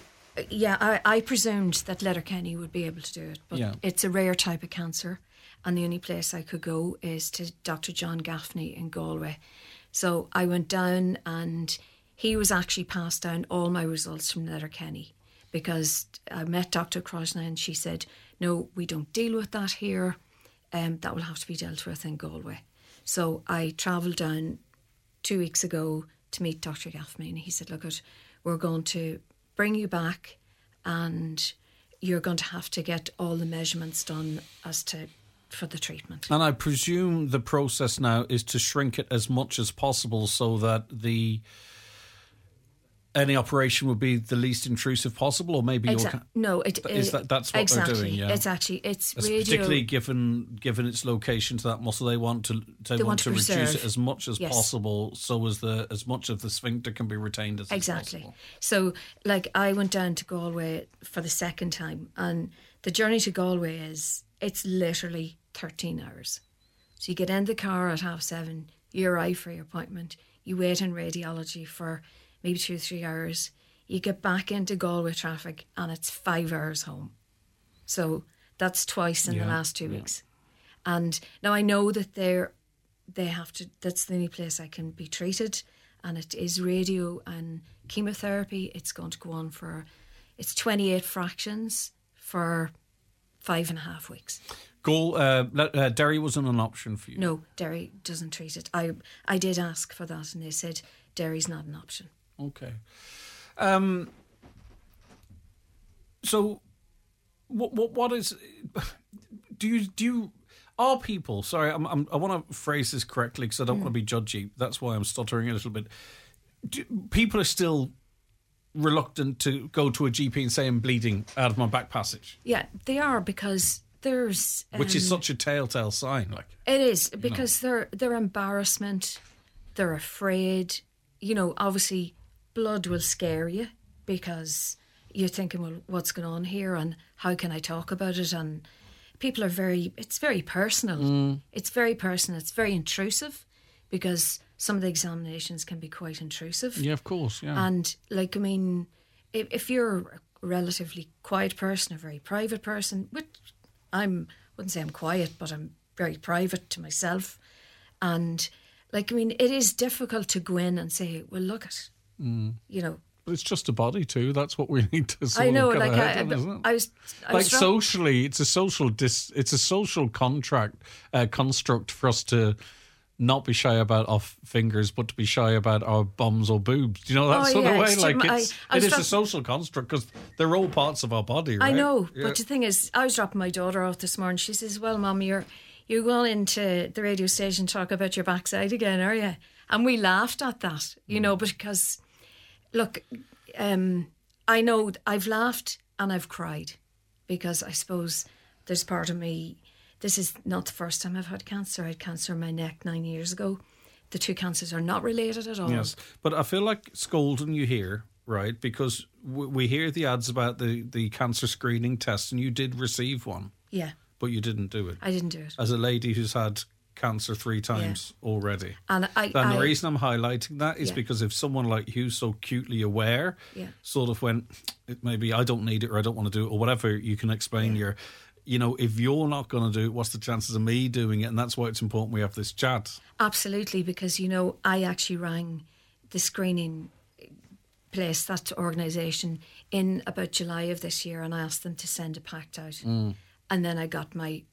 I presumed that Letterkenny would be able to do it, but it's a rare type of cancer, and the only place I could go is to Dr. John Gaffney in Galway. So I went down, and he was actually passed down all my results from Letterkenny, because I met Dr. Krosna and she said, no, we don't deal with that here. That will have to be dealt with in Galway. So I travelled down 2 weeks ago to meet Dr. Gaffney and he said, look, we're going to bring you back and you're going to have to get all the measurements done for the treatment. And I presume the process now is to shrink it as much as possible so that any operation would be the least intrusive possible, or maybe that's what they're doing. Yeah, it's radio. Particularly given its location to that muscle, they want to reduce it as much as possible, so as much of the sphincter can be retained as possible. So, like, I went down to Galway for the second time, and the journey to Galway it's literally 13 hours. So you get in the car at 7:30, you arrive for your appointment, you wait in radiology for maybe 2 or 3 hours. You get back into Galway traffic and it's 5 hours home. So that's twice in the last 2 weeks. And now I know that that's the only place I can be treated, and it is radio and chemotherapy. It's going to go on it's 28 fractions for 5.5 weeks. Derry wasn't an option for you? No, Derry doesn't treat it. I did ask for that, and they said Derry's not an option. Okay. So, what is? Do you? Are people? Sorry, I want to phrase this correctly because I don't want to be judgy. That's why I'm stuttering a little bit. People are still reluctant to go to a GP and say I'm bleeding out of my back passage. Yeah, they are, because there's which is such a telltale sign. Like it is, because they're embarrassment, they're afraid. Obviously, blood will scare you because you're thinking, well, what's going on here and how can I talk about it? And people it's very personal. It's very personal. It's very intrusive because some of the examinations can be quite intrusive. Yeah, of course, yeah. And, if you're a relatively quiet person, a very private person, which wouldn't say I'm quiet, but I'm very private to myself. And, it is difficult to go in and say, well, look at, But it's just a body too. That's what we need to sort I know, of like isn't it? I was socially, it's a social construct for us to not be shy about our fingers, but to be shy about our bums or boobs. Do you know that sort of way? It is a social construct because they're all parts of our body, right? I know, but the thing is, I was dropping my daughter off this morning. She says, well, Mum, you're going into the radio station to talk about your backside again, are you? And we laughed at that, because, look, I know I've laughed and I've cried because I suppose there's part of me. This is not the first time I've had cancer. I had cancer in my neck 9 years ago. The two cancers are not related at all. Yes, but I feel like scolding you here, right? Because we hear the ads about the cancer screening test, and you did receive one. Yeah. But you didn't do it. I didn't do it. As a lady who's had cancer 3 times already. And the reason I'm highlighting that is because if someone like you, so acutely aware, sort of went, maybe I don't need it or I don't want to do it or whatever, you can explain your... if you're not going to do it, what's the chances of me doing it? And that's why it's important we have this chat. Absolutely, because, I actually rang the screening place, that organisation, in about July of this year, and I asked them to send a pact out. And then I got my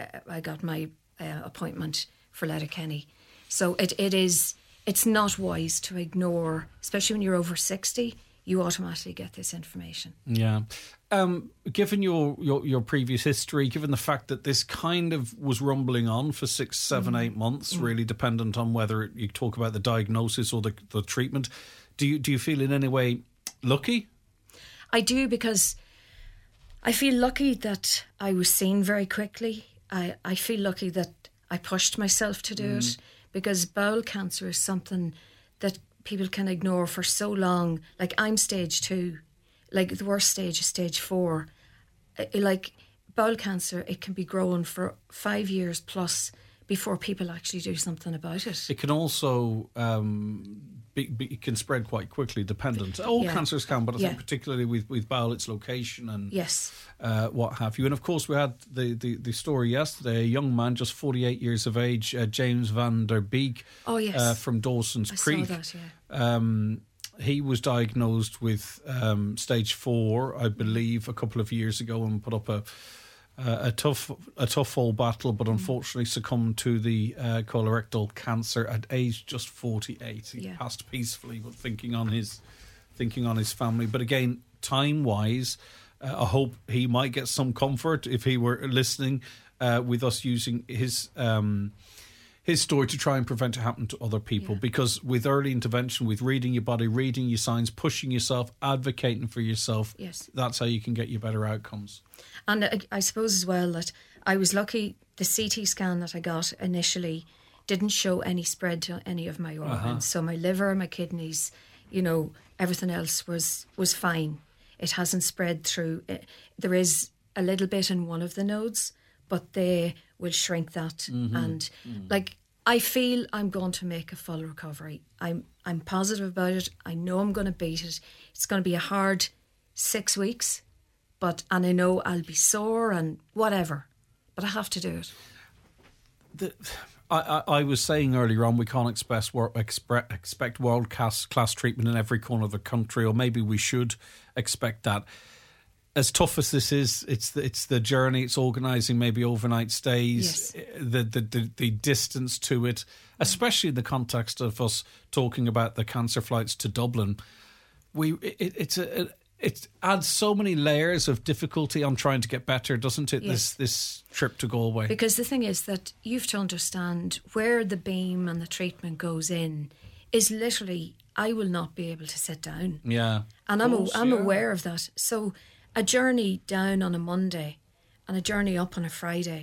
appointment for Letterkenny. So it's not wise to ignore, especially when you're over 60, you automatically get this information. Yeah. Given your previous history, given the fact that this kind of was rumbling on for 6, 7, 8 months, really dependent on whether you talk about the diagnosis or the treatment, do you feel in any way lucky? I do, because I feel lucky that I was seen very quickly. I feel lucky that I pushed myself to do it, because bowel cancer is something that people can ignore for so long. Like, I'm stage 2. Like, the worst stage is stage 4. Like, bowel cancer, it can be growing for 5 years plus before people actually do something about it. It can also it can spread quite quickly, dependent. All cancers can, but I think particularly with bowel, its location and what have you. And of course, we had the story yesterday. A young man, just 48 years of age, James van der Beek, from Dawson's Creek. I saw that, he was diagnosed with stage 4, I believe, a couple of years ago, and put up a tough old battle, but unfortunately succumbed to the colorectal cancer at age just 48. He passed peacefully, but thinking on his family. But again, time wise, I hope he might get some comfort if he were listening with us using his story to try and prevent it happening to other people. Because with early intervention, with reading your body, reading your signs, pushing yourself, advocating for yourself, that's how you can get you better outcomes. And I suppose as well that I was lucky. The CT scan that I got initially didn't show any spread to any of my organs. So my liver, my kidneys, everything else was fine. It hasn't spread through. There is a little bit in one of the nodes, but they will shrink that. And I feel I'm going to make a full recovery. I'm positive about it. I know I'm going to beat it. It's going to be a hard 6 weeks, and I know I'll be sore and whatever, but I have to do it. I was saying earlier on, we can't expect world-class treatment in every corner of the country, or maybe we should expect that. As tough as this is, it's the journey. It's organising maybe overnight stays, the distance to it, especially in the context of us talking about the cancer flights to Dublin. It adds so many layers of difficulty on trying to get better, doesn't it? Yes. This trip to Galway. Because the thing is that you've to understand where the beam and the treatment goes in is literally, I will not be able to sit down. Yeah. And I'm aware of that. So a journey down on a Monday and a journey up on a Friday,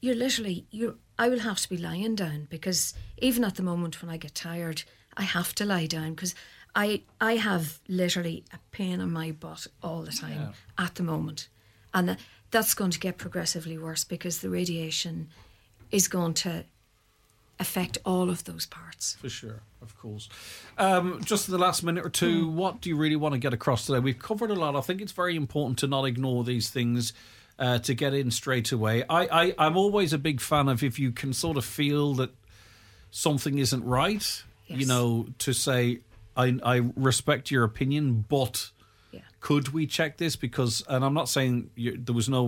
I will have to be lying down, because even at the moment when I get tired, I have to lie down, because I have literally a pain in my butt all the time at the moment. And that's going to get progressively worse, because the radiation is going to affect all of those parts. For sure, of course. Just in the last minute or two, what do you really want to get across today? We've covered a lot. I think it's very important to not ignore these things, to get in straight away. I'm always a big fan of, if you can sort of feel that something isn't right, to say, I respect your opinion, but could we check this? Because, and I'm not saying there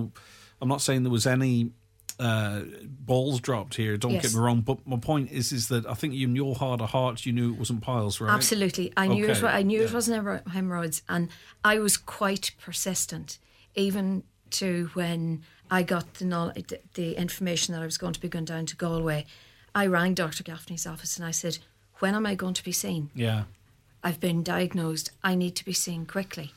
was any balls dropped here. Don't get me wrong, but my point is that I think in your heart of hearts, you knew it wasn't piles, right? Absolutely, I knew it. I knew it wasn't hemorrhoids, and I was quite persistent, even to when I got the information that I was going to be going down to Galway. I rang Dr. Gaffney's office and I said, "When am I going to be seen?" Yeah. I've been diagnosed. I need to be seen quickly.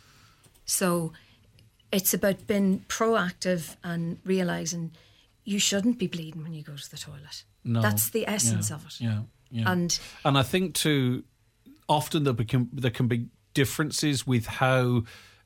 So it's about being proactive and realising you shouldn't be bleeding when you go to the toilet. No. That's the essence of it. Yeah. And I think too, often there can be differences with how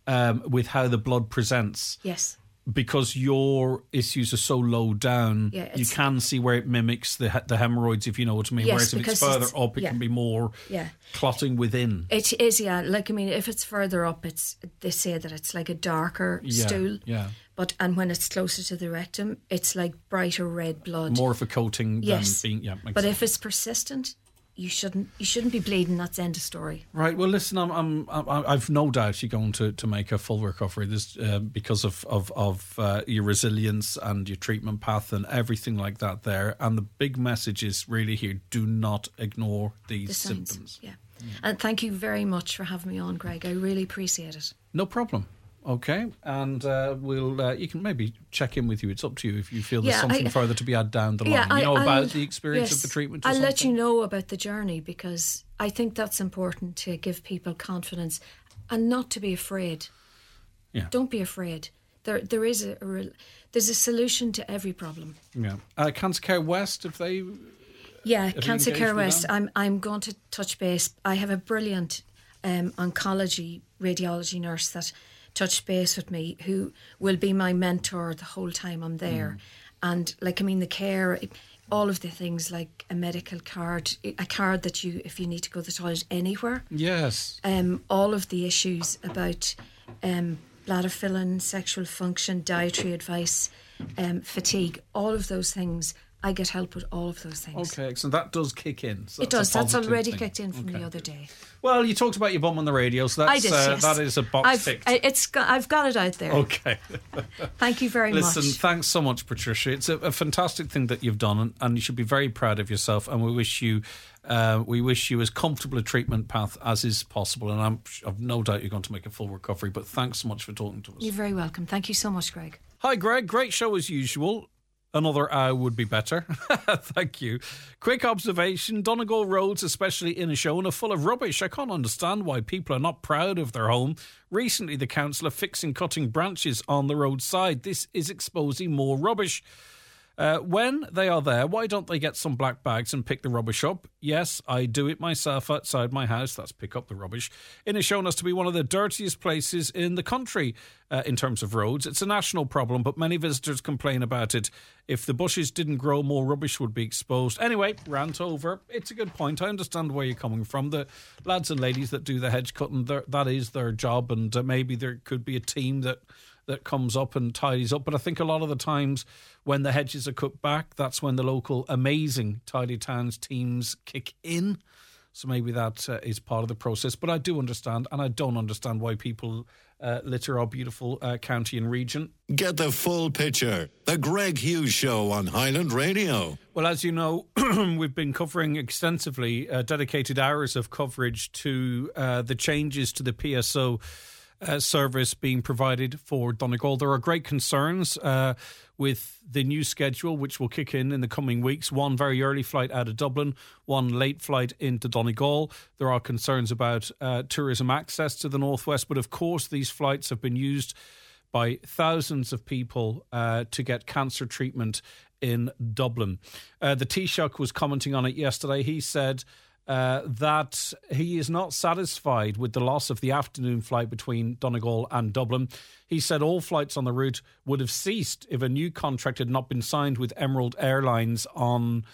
the blood presents. Yes. Because your issues are so low down, you can see where it mimics the hemorrhoids, if you know what I mean. Yes, whereas if it's further up, it can be more clotting within. It is, if it's further up, they say that it's like a darker stool. Yeah. And when it's closer to the rectum, it's like brighter red blood. More of a coating than being. Yeah. But if it's persistent, you shouldn't be bleeding. That's the end of story. Right. Well, listen, I've no doubt you're going to make a full recovery. This because of your resilience and your treatment path and everything like that there. And the big message is really here: do not ignore these symptoms. Yeah. And thank you very much for having me on, Greg. I really appreciate it. No problem. Okay, and you can maybe check in with you. It's up to you if you feel there's something further to be added down the line. About the experience of the treatment. I'll let you know about the journey, because I think that's important to give people confidence and not to be afraid. Yeah. Don't be afraid. There is there's a solution to every problem. Yeah. Cancer Care West, if they. Yeah, Cancer Care West. I'm going to touch base. I have a brilliant oncology radiology nurse that touched base with me, who will be my mentor the whole time I'm there. And the care, all of the things like a medical card, a card that if you need to go to the toilet anywhere. Yes. All of the issues about bladder filling, sexual function, dietary advice, fatigue, all of those things I get help with all of those things. Okay, so that does kick in. So it does. That's already thing. kicked in from the other day. Well, you talked about your bum on the radio, so that's, I did, yes. that is a box ticked. I've got it out there. Okay. Thank you very much. Listen, thanks so much, Patricia. It's a fantastic thing that you've done, and you should be very proud of yourself. And we wish you as comfortable a treatment path as is possible. And I've no doubt you're going to make a full recovery. But thanks so much for talking to us. You're very welcome. Thank you so much, Greg. Hi, Greg. Great show as usual. Another hour would be better. Thank you. Quick observation. Donegal roads, especially in a show, are full of rubbish. I can't understand why people are not proud of their home. Recently, the council are fixing cutting branches on the roadside. This is exposing more rubbish. When they are there, why don't they get some black bags and pick the rubbish up? Yes, I do it myself outside my house. That's pick up the rubbish. It is shown us to be one of the dirtiest places in the country in terms of roads. It's a national problem, but many visitors complain about it. If the bushes didn't grow, more rubbish would be exposed. Anyway, rant over. It's a good point. I understand where you're coming from. The lads and ladies that do the hedge cutting, that is their job, and maybe there could be a team that comes up and tidies up. But I think a lot of the times when the hedges are cut back, that's when the local amazing Tidy Towns teams kick in. So maybe that is part of the process. But I do understand, and I don't understand why people litter our beautiful county and region. Get the full picture. The Greg Hughes Show on Highland Radio. Well, as you know, we've been covering extensively, dedicated hours of coverage to the changes to the PSO service being provided for Donegal. There are great concerns with the new schedule, which will kick in the coming weeks. One very early flight out of Dublin, one late flight into Donegal. There are concerns about tourism access to the northwest, but of course these flights have been used by thousands of people to get cancer treatment in Dublin. The Taoiseach was commenting on it yesterday. He said that he is not satisfied with the loss of the afternoon flight between Donegal and Dublin. He said all flights on the route would have ceased if a new contract had not been signed with Emerald Airlines on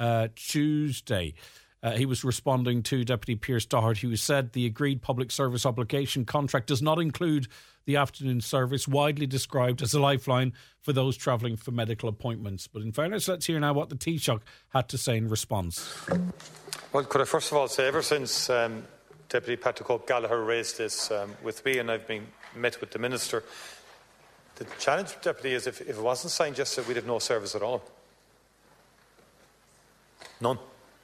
Tuesday. He was responding to Deputy Pearse Doherty, who said the agreed public service obligation contract does not include the afternoon service, widely described as a lifeline for those travelling for medical appointments. But in fairness, let's hear now what the Taoiseach had to say in response. Well, could I first of all say, ever since Deputy Patrick Hope Gallagher raised this with me and I've been met with the Minister, the challenge, Deputy, is if it wasn't signed yesterday, we'd have no service at all. None.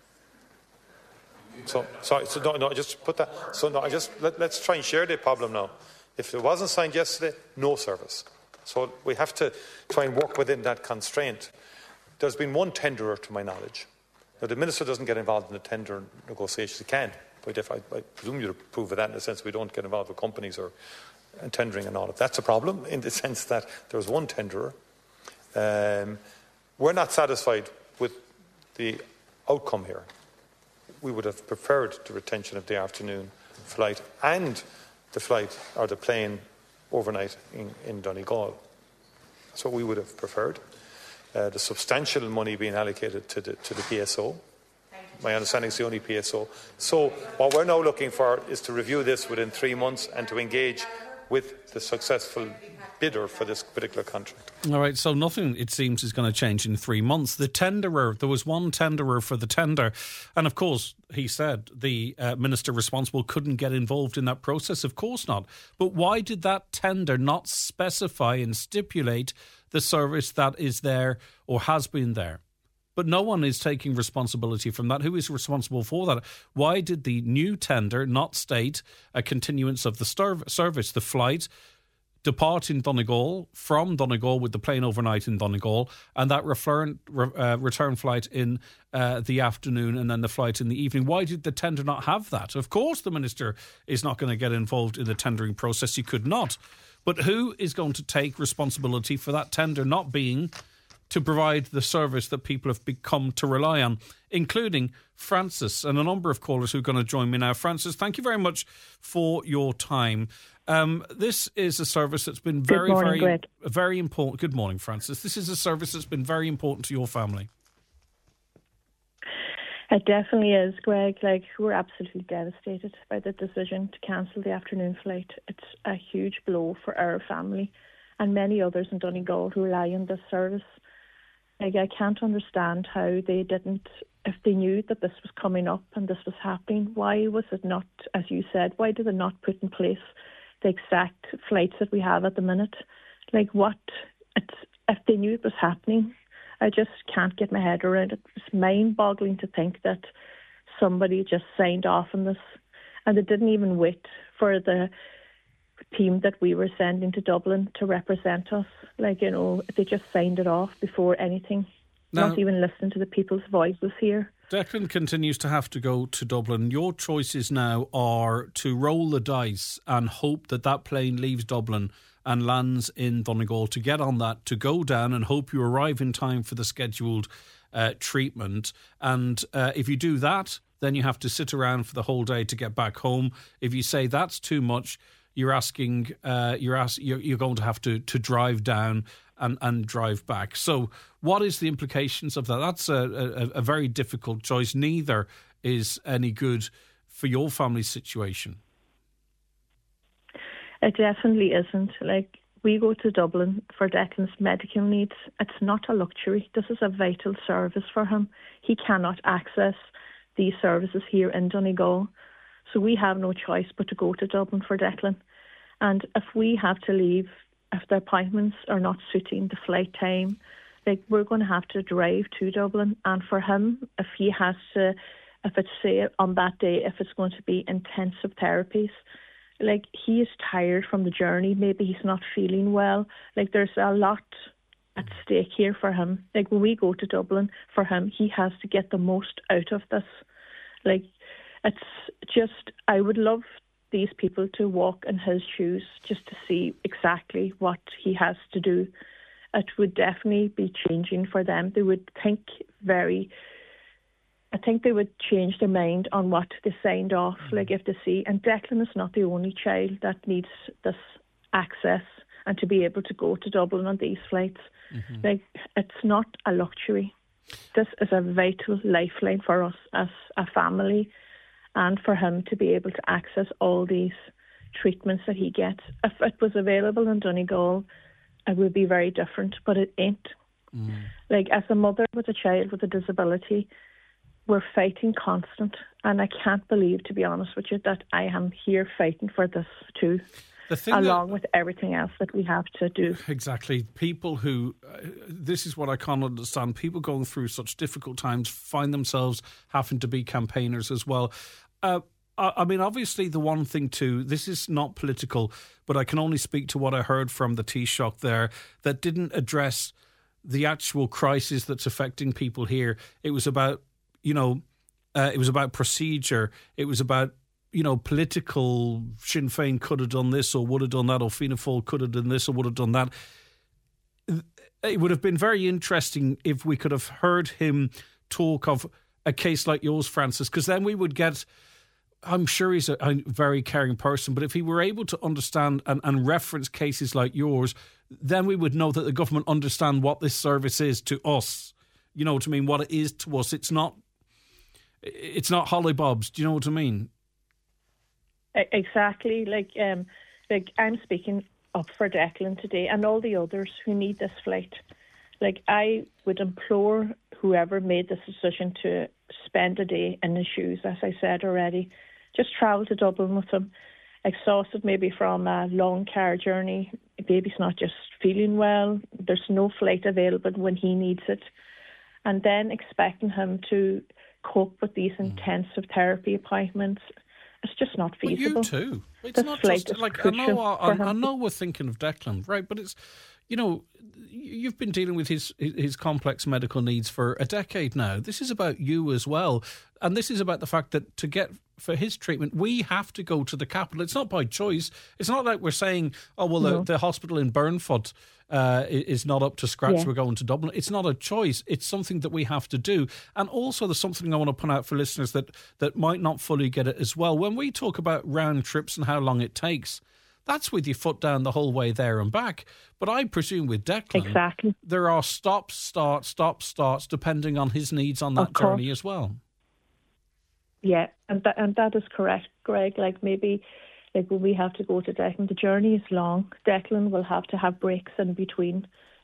Just put that. Let's try and share the problem now. If it wasn't signed yesterday, no service. So we have to try and work within that constraint. There's been one tenderer, to my knowledge. Now, the Minister doesn't get involved in the tender negotiations. He can. But I presume you'd approve of that in the sense we don't get involved with companies or tendering and all of that. That's a problem in the sense that there's one tenderer. We're not satisfied with the outcome here. We would have preferred the retention of the afternoon flight and the flight or the plane overnight in Donegal. That's what we would have preferred. The substantial money being allocated to the PSO. My understanding is the only PSO. So what we're now looking for is to review this within 3 months and to engage with the successful bidder for this particular contract. All right, so nothing, it seems, is going to change in 3 months. The tenderer, there was one tenderer for the tender, and of course, he said the minister responsible couldn't get involved in that process. Of course not. But why did that tender not specify and stipulate the service that is there or has been there? But no one is taking responsibility from that. Who is responsible for that? Why did the new tender not state a continuance of the service, the flight, depart in Donegal, from Donegal with the plane overnight in Donegal, and that return flight in the afternoon and then the flight in the evening? Why did the tender not have that? Of course the Minister is not going to get involved in the tendering process. He could not. But who is going to take responsibility for that tender not being to provide the service that people have become to rely on, including Francis and a number of callers who are going to join me now. Francis, thank you very much for your time. This is a service that's been very important. Good morning, Francis. This is a service that's been very important to your family. It definitely is, Greg. We're absolutely devastated by the decision to cancel the afternoon flight. It's a huge blow for our family and many others in Donegal who rely on this service. Like, I can't understand how they didn't, if they knew that this was coming up and this was happening, why was it not, as you said, why did they not put in place the exact flights that we have at the minute? Like, if they knew it was happening, I just can't get my head around it. It's mind-boggling to think that somebody just signed off on this, and they didn't even wait for the team that we were sending to Dublin to represent us. Like, you know, they just signed it off before anything, not even listening to the people's voices here. Declan continues to have to go to Dublin. Your choices now are to roll the dice and hope that that plane leaves Dublin and lands in Donegal, to get on that, to go down and hope you arrive in time for the scheduled treatment. And if you do that, then you have to sit around for the whole day to get back home. If you say that's too much, you're going to have to drive down and drive back. So what is the implications of that? That's a very difficult choice. Neither is any good for your family's situation. It definitely isn't. Like, we go to Dublin for Declan's medical needs. It's not a luxury. This is a vital service for him. He cannot access these services here in Donegal. So we have no choice but to go to Dublin for Declan. And if we have to leave, if the appointments are not suiting the flight time, like, we're going to have to drive to Dublin. And for him, if it's, say, on that day, if it's going to be intensive therapies, like, he is tired from the journey. Maybe he's not feeling well. Like, there's a lot at stake here for him. Like, when we go to Dublin for him, he has to get the most out of this. Like, it's just, I would love these people to walk in his shoes just to see exactly what he has to do. It would definitely be changing for them. They would I think they would change their mind on what they signed off, like, if they see. And Declan is not the only child that needs this access and to be able to go to Dublin on these flights. Mm-hmm. Like, it's not a luxury. This is a vital lifeline for us as a family, and for him to be able to access all these treatments that he gets. If it was available in Donegal, it would be very different, but it ain't. Like, as a mother with a child with a disability, we're fighting constant, and I can't believe, to be honest with you, that I am here fighting for this too, along with everything else that we have to do. Exactly. People who, this is what I can't understand, people going through such difficult times find themselves having to be campaigners as well. I mean, obviously the one thing too, this is not political, but I can only speak to what I heard from the Taoiseach there, that didn't address the actual crisis that's affecting people here. It was about, it was about procedure. It was about, political, Sinn Féin could have done this or would have done that, or Fianna Fáil could have done this or would have done that. It would have been very interesting if we could have heard him talk of a case like yours, Francis, because then we would get, I'm sure he's a very caring person, but if he were able to understand and reference cases like yours, then we would know that the government understand what this service is to us. You know what I mean? What it is to us. It's not hollybobs. Do you know what I mean? Exactly. Like I'm speaking up for Declan today and all the others who need this flight. Like, I would implore whoever made this decision to spend a day in his shoes, as I said already. Just travel to Dublin with him, exhausted maybe from a long car journey. Baby's not just feeling well. There's no flight available when he needs it. And then expecting him to cope with these intensive therapy appointments, it's just not feasible. Well, you too. It's not just like, I know we're thinking of Declan, right? But it's, you've been dealing with his complex medical needs for a decade now. This is about you as well. And this is about the fact that for his treatment, we have to go to the capital. It's not by choice. It's not like we're saying, the hospital in Burnfoot is not up to scratch. Yeah. We're going to Dublin. It's not a choice. It's something that we have to do. And also there's something I want to point out for listeners that might not fully get it as well. When we talk about round trips and how long it takes, that's with your foot down the whole way there and back. But I presume with Declan, exactly, there are stops, starts, depending on his needs on that journey as well. Yeah, and that is correct, Greg. Like, maybe when we have to go to Declan, the journey is long. Declan will have to have breaks in between.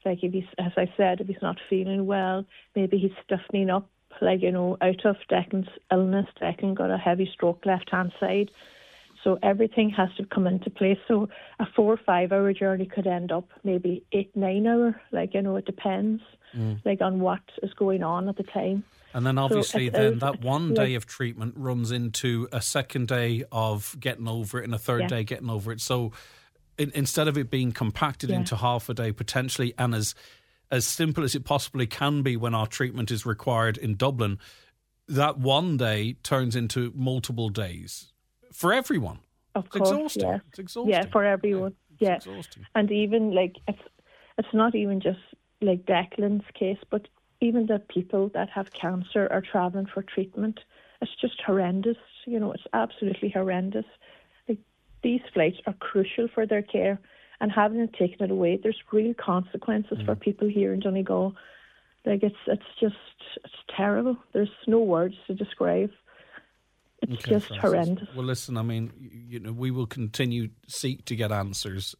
Like if he's, as I said, if he's not feeling well, maybe he's stiffening up. Like, you know, out of Declan's illness, Declan got a heavy stroke left-hand side. So everything has to come into place. So a 4 or 5 hour journey could end up maybe 8-9 hour. Like, you know, it depends like on what is going on at the time. And then obviously that one day of treatment runs into a second day of getting over it and a third day getting over it. So instead of it being compacted into half a day potentially, and as simple as it possibly can be when our treatment is required in Dublin, that one day turns into multiple days for everyone. Of course, exhausting. It's exhausting. Yeah, for everyone. It's exhausting. And even like it's not even just like Declan's case, but even the people that have cancer are travelling for treatment. It's just horrendous. You know, it's absolutely horrendous. Like, these flights are crucial for their care, and having it taken away, there's real consequences for people here in Donegal. Like, it's terrible. There's no words to describe. It's just Frances, horrendous. Well, listen, I mean, you know, we will continue seek to get answers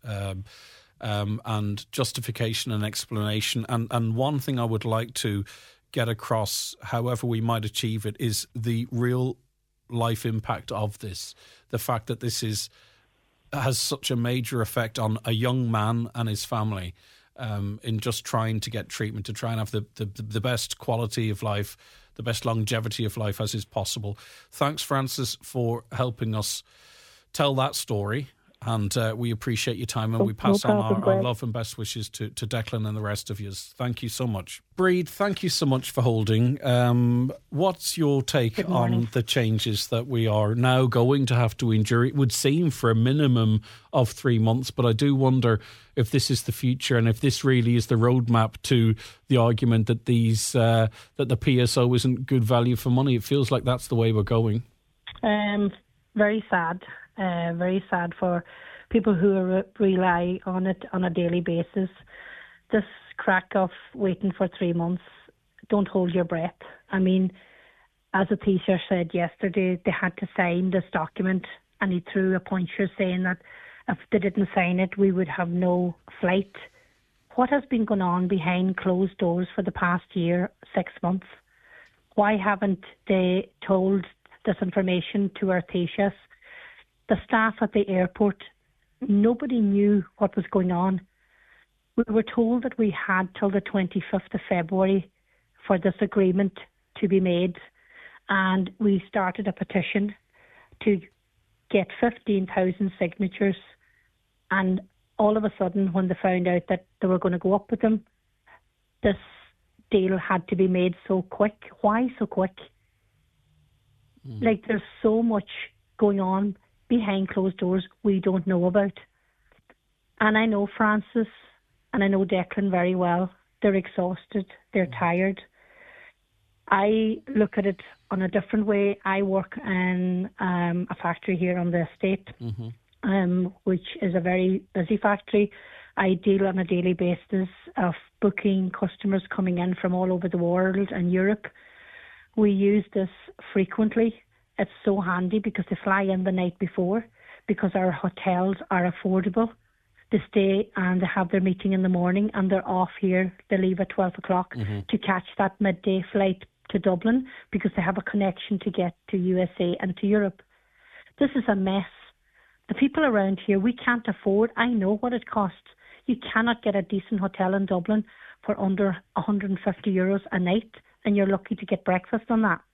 and justification and explanation. And one thing I would like to get across, however we might achieve it, is the real life impact of this. The fact that this has such a major effect on a young man and his family in just trying to get treatment, to try and have the best quality of life, the best longevity of life as is possible. Thanks, Frances, for helping us tell that story. And we appreciate your time, and we pass on our love and best wishes to Declan and the rest of you. Thank you so much. Breed, thank you so much for holding. What's your take on the changes that we are now going to have to endure? It would seem for a minimum of 3 months, but I do wonder if this is the future and if this really is the roadmap to the argument that that the PSO isn't good value for money. It feels like that's the way we're going. Very sad. Very sad for people who rely on it on a daily basis. This crack of waiting for 3 months, don't hold your breath. I mean, as a teacher said yesterday, they had to sign this document, and he threw a pointer saying that if they didn't sign it, we would have no flight. What has been going on behind closed doors for the past year, 6 months? Why haven't they told this information to our Taoiseachs? The staff at the airport, nobody knew what was going on. We were told that we had till the 25th of February for this agreement to be made, and we started a petition to get 15,000 signatures, and all of a sudden, when they found out that they were going to go up with them, this deal had to be made so quick. Why so quick? Like, there's so much going on behind closed doors we don't know about. And I know Frances and I know Declan very well. They're exhausted. They're tired. I look at it on a different way. I work in a factory here on the estate, which is a very busy factory. I deal on a daily basis of booking customers coming in from all over the world and Europe. We use this frequently. It's so handy because they fly in the night before, because our hotels are affordable. They stay and they have their meeting in the morning, and they're off here. They leave at 12 o'clock to catch that midday flight to Dublin, because they have a connection to get to USA and to Europe. This is a mess. The people around here, we can't afford. I know what it costs. You cannot get a decent hotel in Dublin for under €150 a night, and you're lucky to get breakfast on that.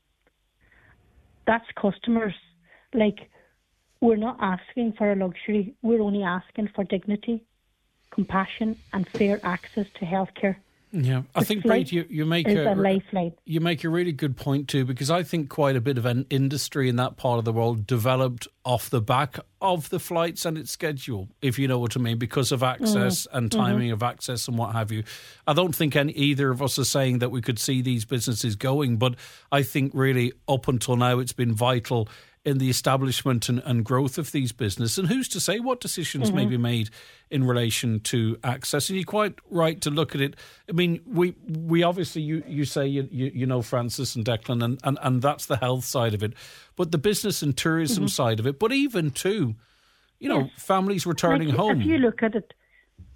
That's customers. Like, we're not asking for a luxury. We're only asking for dignity, compassion, and fair access to healthcare. Yeah, I think, Breed, you make a lifeline. You make a really good point too, because I think quite a bit of an industry in that part of the world developed off the back of the flights and its schedule, if you know what I mean, because of access and timing of access and what have you. I don't think either of us are saying that we could see these businesses going, but I think really up until now it's been vital in the establishment and growth of these businesses. And who's to say what decisions may be made in relation to access? And you're quite right to look at it. I mean, we obviously, you say you know Frances and Declan, and that's the health side of it. But the business and tourism side of it, but even too, you know, families returning home. If you look at it,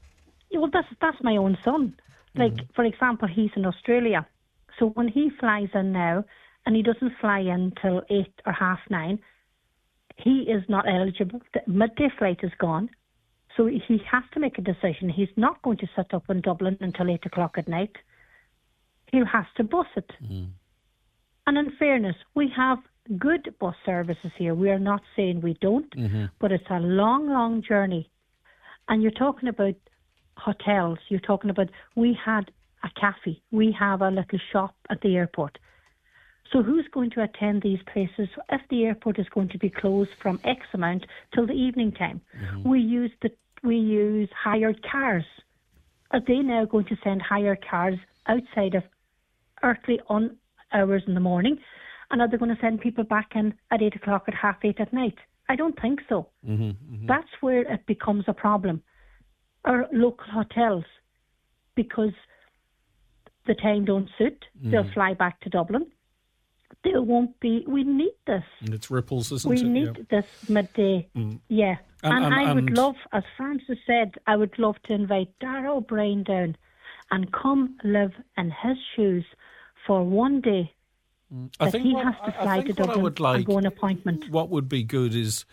Well, that's my own son. Like, for example, he's in Australia. So when he flies in now, and he doesn't fly in till 8 or 9:30, he is not eligible. The midday flight is gone. So he has to make a decision. He's not going to sit up in Dublin until 8 o'clock at night. He has to bus it. And in fairness, we have good bus services here. We are not saying we don't, but it's a long, long journey. And you're talking about hotels. You're talking about, we had a cafe. We have a little shop at the airport. So who's going to attend these places if the airport is going to be closed from X amount till the evening time? We use hired cars. Are they now going to send hired cars outside of earthly on hours in the morning? And are they going to send people back in at 8 o'clock at 8:30 at night? I don't think so. That's where it becomes a problem. Our local hotels, because the time don't suit, they'll fly back to Dublin. There won't be. We need this. And it's ripples, isn't it? We need this midday. Yeah. And I would love, as Francis said, I would love to invite Dara O'Brien down and come live in his shoes for one day. I that think he has to fly to Dublin and go on appointment. What would be good is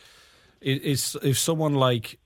if someone like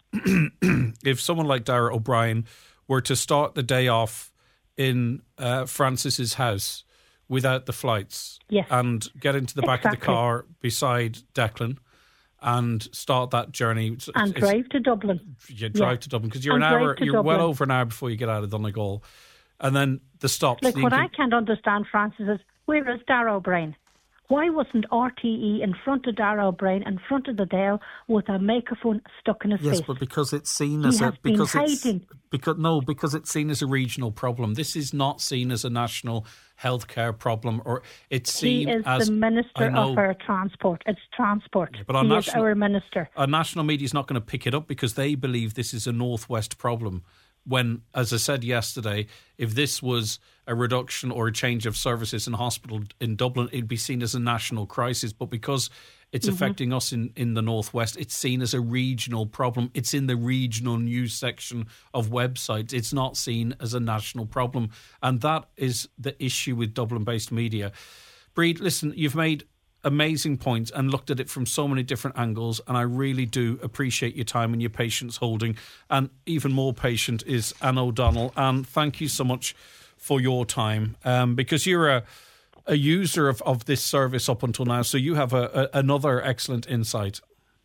Dara O'Brien were to start the day off in Francis's house without the flights, and get into the back of the car beside Declan and start that journey and drive to Dublin. You drive to Dublin because you're well over an hour before you get out of Donegal, and then the stops. Like what I can't understand, Francis, is where is Dara O'Brien? Why wasn't RTE in front of Dara O'Brien, in front of the Dáil, with a microphone stuck in his face? Yes, but because it's seen as because it's seen as a regional problem. This is not seen as a national healthcare problem, or it's seen as... He is the Minister of our Transport. It's transport. Yeah, but he is our Minister. Our national media is not going to pick it up because they believe this is a Northwest problem. When, as I said yesterday, if this was a reduction or a change of services in hospital in Dublin, it'd be seen as a national crisis. But because it's affecting us in the Northwest, it's seen as a regional problem. It's in the regional news section of websites. It's not seen as a national problem. And that is the issue with Dublin-based media. Bríd, listen, you've made amazing points and looked at it from so many different angles, and I really do appreciate your time and your patience holding. And even more patient is Anne O'Donnell. And thank you so much for your time, because you're a user of this service up until now, so you have another excellent insight.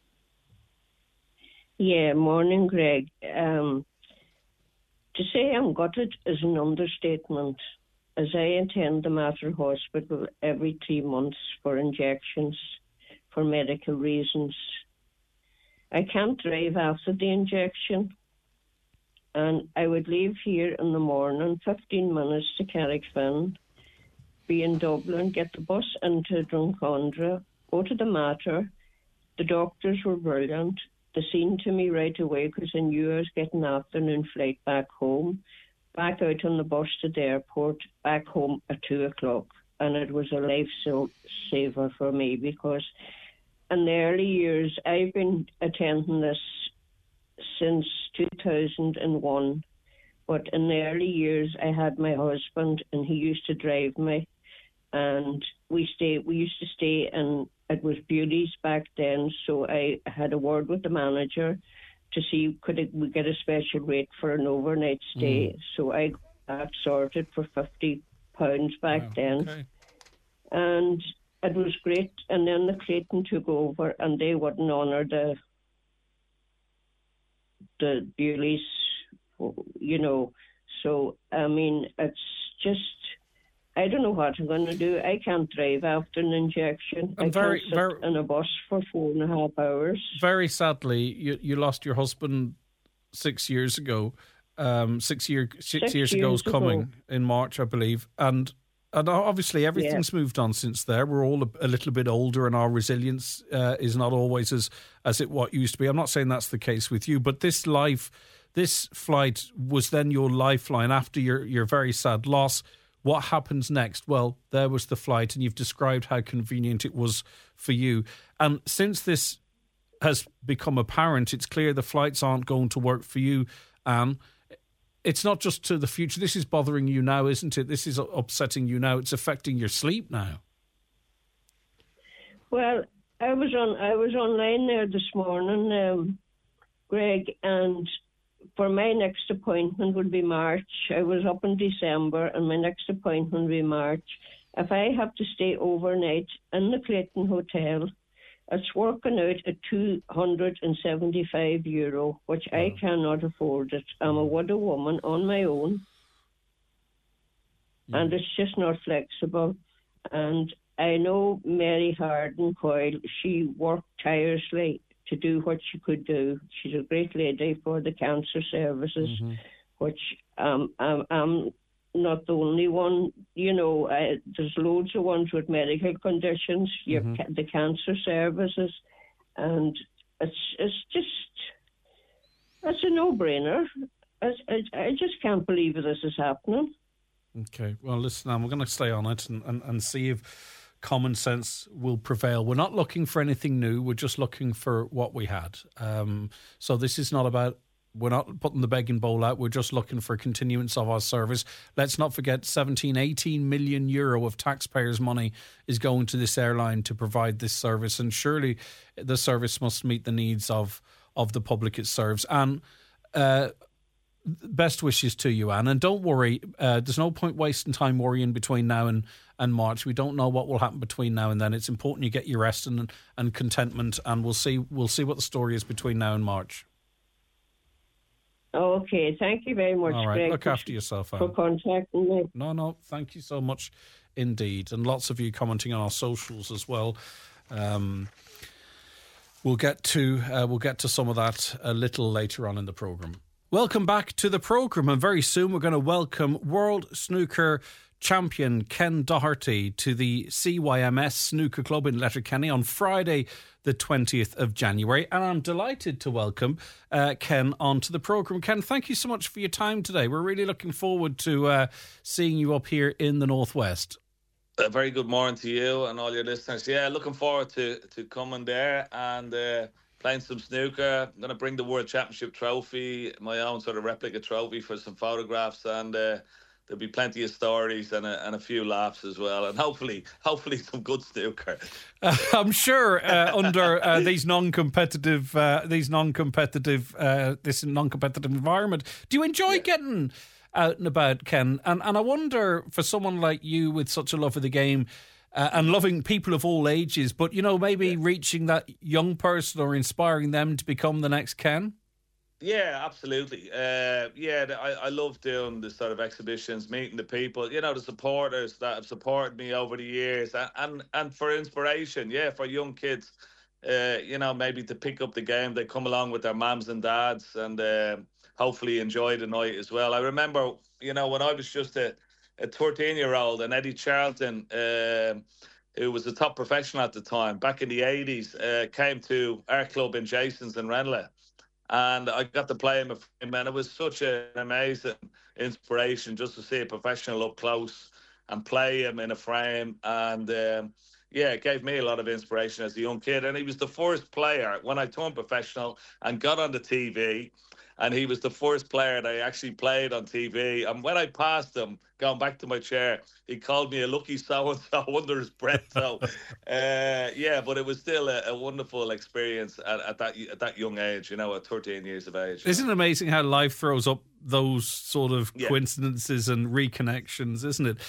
Yeah, morning, Greg. To say I'm gutted is an understatement, as I attend the Mater Hospital every 3 months for injections for medical reasons. I can't drive after the injection, and I would leave here in the morning, 15 minutes to Carrickfinn, be in Dublin, get the bus into Drumcondra, go to the Mater. The doctors were brilliant. They seen to me right away because I knew I was getting an afternoon flight back home. Back out on the bus to the airport, back home at 2 o'clock. And it was a lifesaver for me because in the early years, I've been attending this since 2001. But in the early years, I had my husband and he used to drive me. And we used to stay in, it was Beauties back then. So I had a word with the manager to see could we get a special rate for an overnight stay. So I got sorted for £50 back then. Okay. And it was great. And then the Clayton took over and they wouldn't honour the Bewleys, you know. So, I mean, it's just... I don't know what I'm going to do. I can't drive after an injection. I can't sit in a bus for 4.5 hours. Very sadly, you lost your husband 6 years ago. 6 years ago is coming in March, I believe. And obviously everything's moved on since there. We're all a little bit older and our resilience is not always as what used to be. I'm not saying that's the case with you, but this flight was then your lifeline after your very sad loss. What happens next? Well, there was the flight, and you've described how convenient it was for you. And since this has become apparent, it's clear the flights aren't going to work for you, Anne. it's not just to the future. This is bothering you now, isn't it? This is upsetting you now. It's affecting your sleep now. Well, I was online there this morning, Greg, and for my next appointment would be March. I was up in December, and my next appointment would be March. If I have to stay overnight in the Clayton Hotel, it's working out at €275, which I cannot afford it. I'm a widow woman on my own, and it's just not flexible. And I know Mary Harden Coyle, she worked tirelessly to do what she could do. She's a great lady for the cancer services, which I'm not the only one. You know, there's loads of ones with medical conditions, the cancer services, and it's a no-brainer. I just can't believe this is happening. Okay, well, listen, we're going to stay on it and see if common sense will prevail. We're not looking for anything new. We're just looking for what we had. So this is not about, we're not putting the begging bowl out. We're just looking for continuance of our service. Let's not forget 18 million euro of taxpayers' money is going to this airline to provide this service. And surely the service must meet the needs of the public it serves. And best wishes to you, Anne. And don't worry, there's no point wasting time worrying between now and March. We don't know what will happen between now and then. It's important you get your rest and contentment, and we'll see what the story is between now and March. Okay, thank you very much, all right, Greg, look after yourself, Anne. for contacting me. No, thank you so much indeed. And lots of you commenting on our socials as well. We'll get to some of that a little later on in the programme. Welcome back to the programme, and very soon we're going to welcome World Snooker champion Ken Doherty to the CYMS Snooker Club in Letterkenny on Friday the 20th of January, and I'm delighted to welcome Ken onto the programme. Ken, thank you so much for your time today. We're really looking forward to seeing you up here in the Northwest. A very good morning to you and all your listeners. Yeah, looking forward to coming there and playing some snooker. I'm going to bring the World Championship trophy, my own sort of replica trophy, for some photographs, and there'll be plenty of stories and a few laughs as well, and hopefully some good snooker. I'm sure under this non-competitive environment. Do you enjoy getting out and about, Ken? And I wonder, for someone like you with such a love of the game, and loving people of all ages, but, you know, maybe reaching that young person or inspiring them to become the next Ken? Yeah, absolutely. I love doing this sort of exhibitions, meeting the people, you know, the supporters that have supported me over the years, and for inspiration, for young kids, you know, maybe to pick up the game. They come along with their mums and dads and hopefully enjoy the night as well. I remember, you know, when I was just a 13-year-old, and Eddie Charlton, who was a top professional at the time, back in the 80s, came to our club in Jason's in Ranelagh. And I got to play him, and it was such an amazing inspiration just to see a professional up close and play him in a frame. And it gave me a lot of inspiration as a young kid. And he was the first player when I turned professional and got on the TV. And he was the first player that I actually played on TV. And when I passed him, going back to my chair, he called me a lucky so-and-so under his breath. So, but it was still a wonderful experience at that young age, you know, at 13 years of age. Isn't it amazing how life throws up those sort of coincidences and reconnections, isn't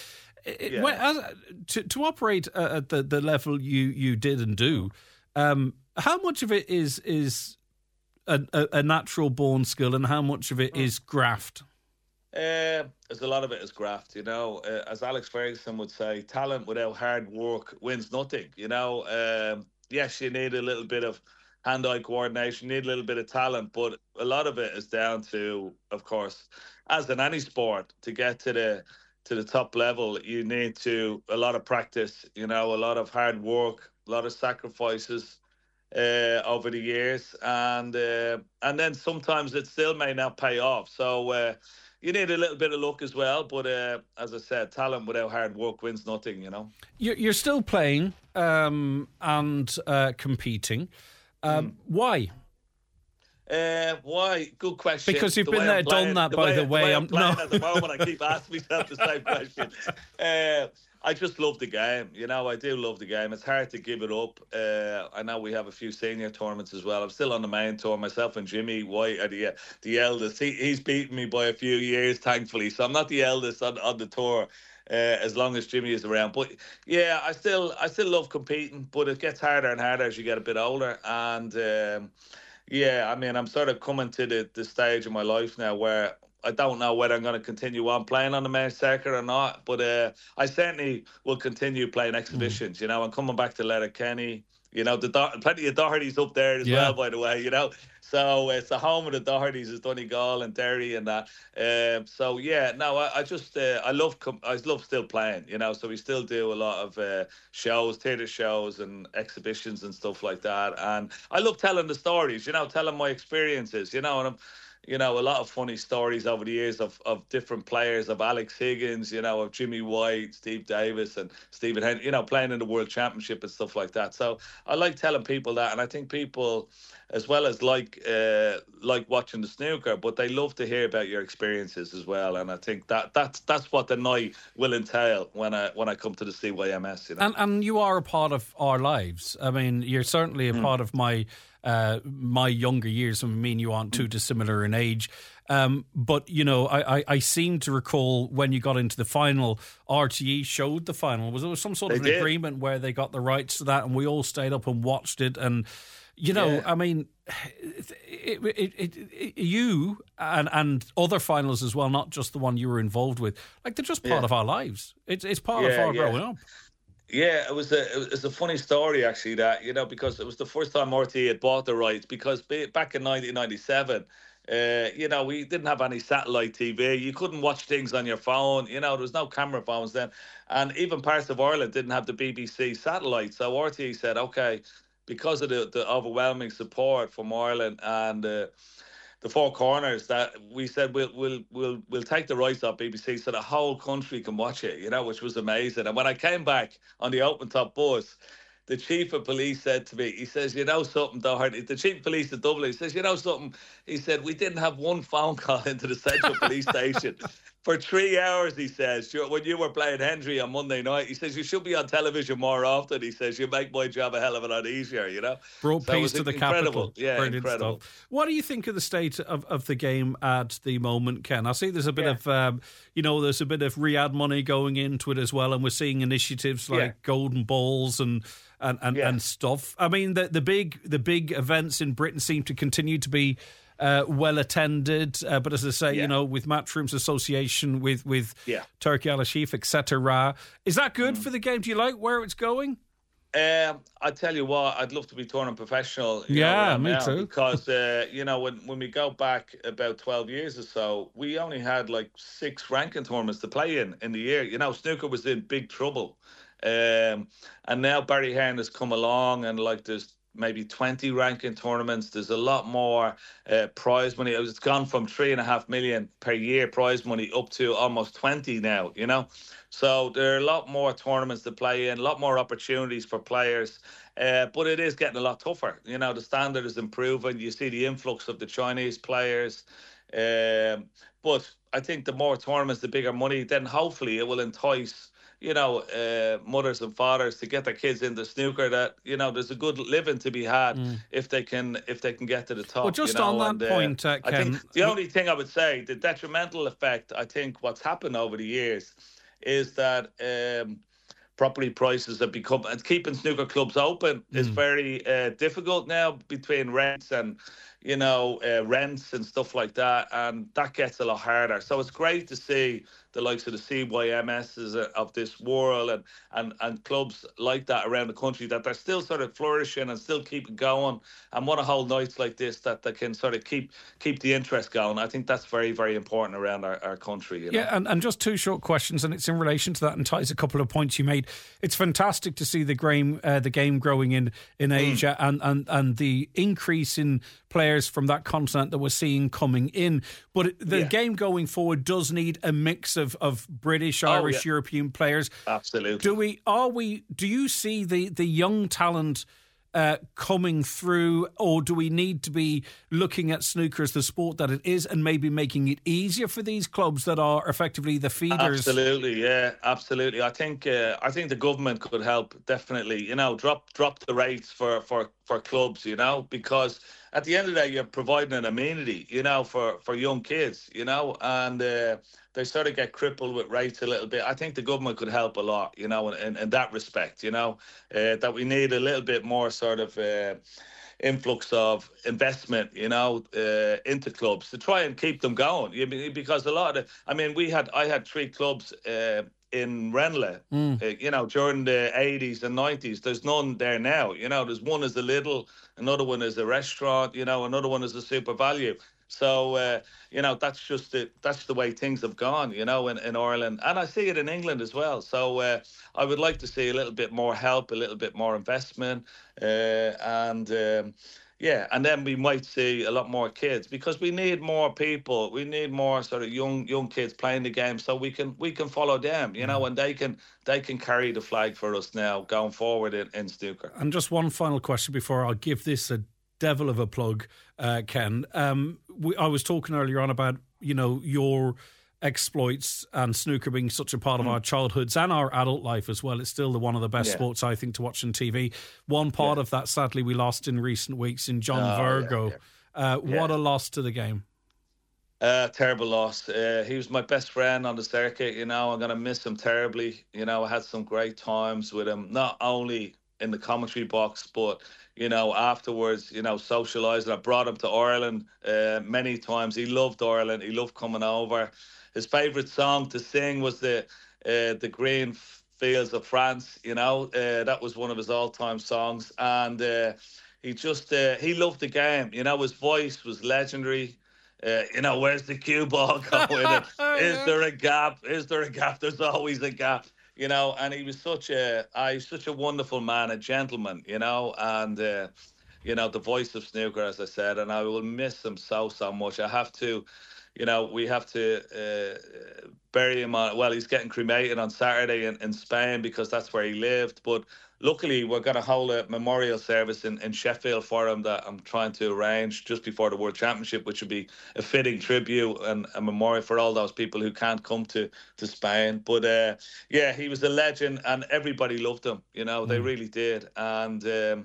it? To operate at the level you did and do, how much of it is a natural born skill, and how much of it is graft? There's a lot of it is graft, you know. As Alex Ferguson would say, talent without hard work wins nothing, you know. Yes, you need a little bit of hand-eye coordination, you need a little bit of talent, but a lot of it is down to, of course, as in any sport, to get to the top level, you need a lot of practice, you know, a lot of hard work, a lot of sacrifices over the years, and then sometimes it still may not pay off. So you need a little bit of luck as well. But as I said, talent without hard work wins nothing. You know. You're still playing and competing. Why? Why? Good question. Because you've been there, done that, by the way. I'm playing at the moment, I keep asking myself the same question. I just love the game. You know, I do love the game. It's hard to give it up. I know we have a few senior tournaments as well. I'm still on the main tour. Myself and Jimmy White are the eldest. He's beaten me by a few years, thankfully. So I'm not the eldest on the tour. As long as Jimmy is around. But yeah, I still love competing, but it gets harder and harder as you get a bit older. And yeah, I mean, I'm sort of coming to the stage of my life now where I don't know whether I'm going to continue on playing on the main circuit or not, but I certainly will continue playing exhibitions. You know, I'm coming back to Letterkenny. You know, plenty of Doherty's up there as well, by the way, you know. So it's the home of the Doherty's, is Donegal and Derry and that. So yeah, no, I love still playing, you know. So we still do a lot of shows, theatre shows and exhibitions and stuff like that. And I love telling the stories, you know, telling my experiences, you know. And you know, a lot of funny stories over the years of different players, of Alex Higgins, you know, of Jimmy White, Steve Davis and Stephen Henry, you know, playing in the World Championship and stuff like that. So I like telling people that, and I think people as well as like watching the snooker, but they love to hear about your experiences as well. And I think that's what the night will entail when I come to the CYMS, you know. And you are a part of our lives. I mean, you're certainly a part of my younger years. I mean, you aren't too dissimilar in age. But, you know, I seem to recall when you got into the final, RTE showed the final. Was there some sort of an agreement where they got the rights to that and we all stayed up and watched it? And, you know, I mean, you and other finals as well, not just the one you were involved with, like they're just part of our lives. It's part of our growing up. Yeah, it was a funny story actually, that, you know, because it was the first time RTE had bought the rights, because back in 1997, you know, we didn't have any satellite TV. You couldn't watch things on your phone. You know, there was no camera phones then. And even parts of Ireland didn't have the BBC satellite. So RTE said, okay, because of the overwhelming support from Ireland and the Four Corners, that we said we'll take the rights off BBC so the whole country can watch it, you know, which was amazing. And when I came back on the open top bus, the chief of police said to me, he says, you know something, Doherty, the chief of police of Dublin, he says, you know something, he said, we didn't have one phone call into the central police station for 3 hours, he says, when you were playing Hendry on Monday night. He says, you should be on television more often. He says, you make my job a hell of a lot easier, you know. Brought peace to the capital. Yeah, brilliant incredible stuff. What do you think of the state of the game at the moment, Ken? I see there's a bit of, you know, there's a bit of Riyadh money going into it as well, and we're seeing initiatives like golden balls and stuff. I mean, the big events in Britain seem to continue to be well attended, but as I say, you know, with Matchrooms Association, with Turkey Al Ashif, etc. Is that good for the game? Do you like where it's going? I tell you what, I'd love to be touring professional. Me too. Because you know, when we go back about 12 years or so, we only had like 6 ranking tournaments to play in the year. You know, snooker was in big trouble. And now Barry Hearn has come along, and like there's maybe 20 ranking tournaments. There's a lot more prize money. It's gone from 3.5 million per year prize money up to almost 20 now, you know. So there are a lot more tournaments to play in, a lot more opportunities for players. But it is getting a lot tougher. You know, the standard is improving. You see the influx of the Chinese players. But I think the more tournaments, the bigger money, then hopefully it will entice, you know, mothers and fathers to get their kids into snooker, that, you know, there's a good living to be had if they can get to the top. Well, just you know? on that point, Ken, I think the only thing I would say, the detrimental effect, I think what's happened over the years is that property prices have become, and keeping snooker clubs open is very difficult now, between rents and, you know, rents and stuff like that, and that gets a lot harder. So it's great to see the likes of the CYMSs of this world and clubs like that around the country, that they're still sort of flourishing and still keep going, and want to hold nights like this that they can sort of keep the interest going. I think that's very, very important around our country. You know? Yeah, and just 2 short questions, and it's in relation to that and ties a couple of points you made. It's fantastic to see the game growing in Asia and the increase in players from that continent that we're seeing coming in. But the game going forward does need a mix of British, Irish, European players. Absolutely. Do you see the young talent coming through, or do we need to be looking at snooker as the sport that it is and maybe making it easier for these clubs that are effectively the feeders? Absolutely, yeah, absolutely. I think the government could help, definitely. Drop the rates for clubs, because at the end of the day, you're providing an amenity, for young kids, and they sort of get crippled with rates a little bit. I think the government could help a lot, in that respect, that we need a little bit more sort of influx of investment, into clubs to try and keep them going. Because I had 3 clubs in Renla, during the 80s and 90s. There's none there now. There's one is a Lidl, another one is a restaurant, another one is a Super Value. So, that's the way things have gone, in Ireland. And I see it in England as well. So I would like to see a little bit more help, a little bit more investment. And then we might see a lot more kids, because we need more people. We need more sort of young kids playing the game, so we can follow them, and they can carry the flag for us now going forward in snooker. And just one final question before I'll give this a devil of a plug, Ken. I was talking earlier on about, your exploits and snooker being such a part of our childhoods and our adult life as well. It's still one of the best sports, I think, to watch on TV. One part of that, sadly, we lost in recent weeks in John Virgo. What a loss to the game. Terrible loss. He was my best friend on the circuit. I'm going to miss him terribly. I had some great times with him, not only in the commentary box, but afterwards, socialising. I brought him to Ireland many times. He loved Ireland. He loved coming over. His favourite song to sing was the Green Fields of France. That was one of his all-time songs, and he loved the game. His voice was legendary. Where's the cue ball going? Is there a gap? Is there a gap? There's always a gap. And he was such a wonderful man, a gentleman, and the voice of snooker, as I said, and I will miss him so much. I have to, we have to bury him he's getting cremated on Saturday in Spain, because that's where he lived. But luckily, we're going to hold a memorial service in Sheffield for him that I'm trying to arrange just before the World Championship, which would be a fitting tribute and a memorial for all those people who can't come to Spain. But he was a legend, and everybody loved him. They really did. And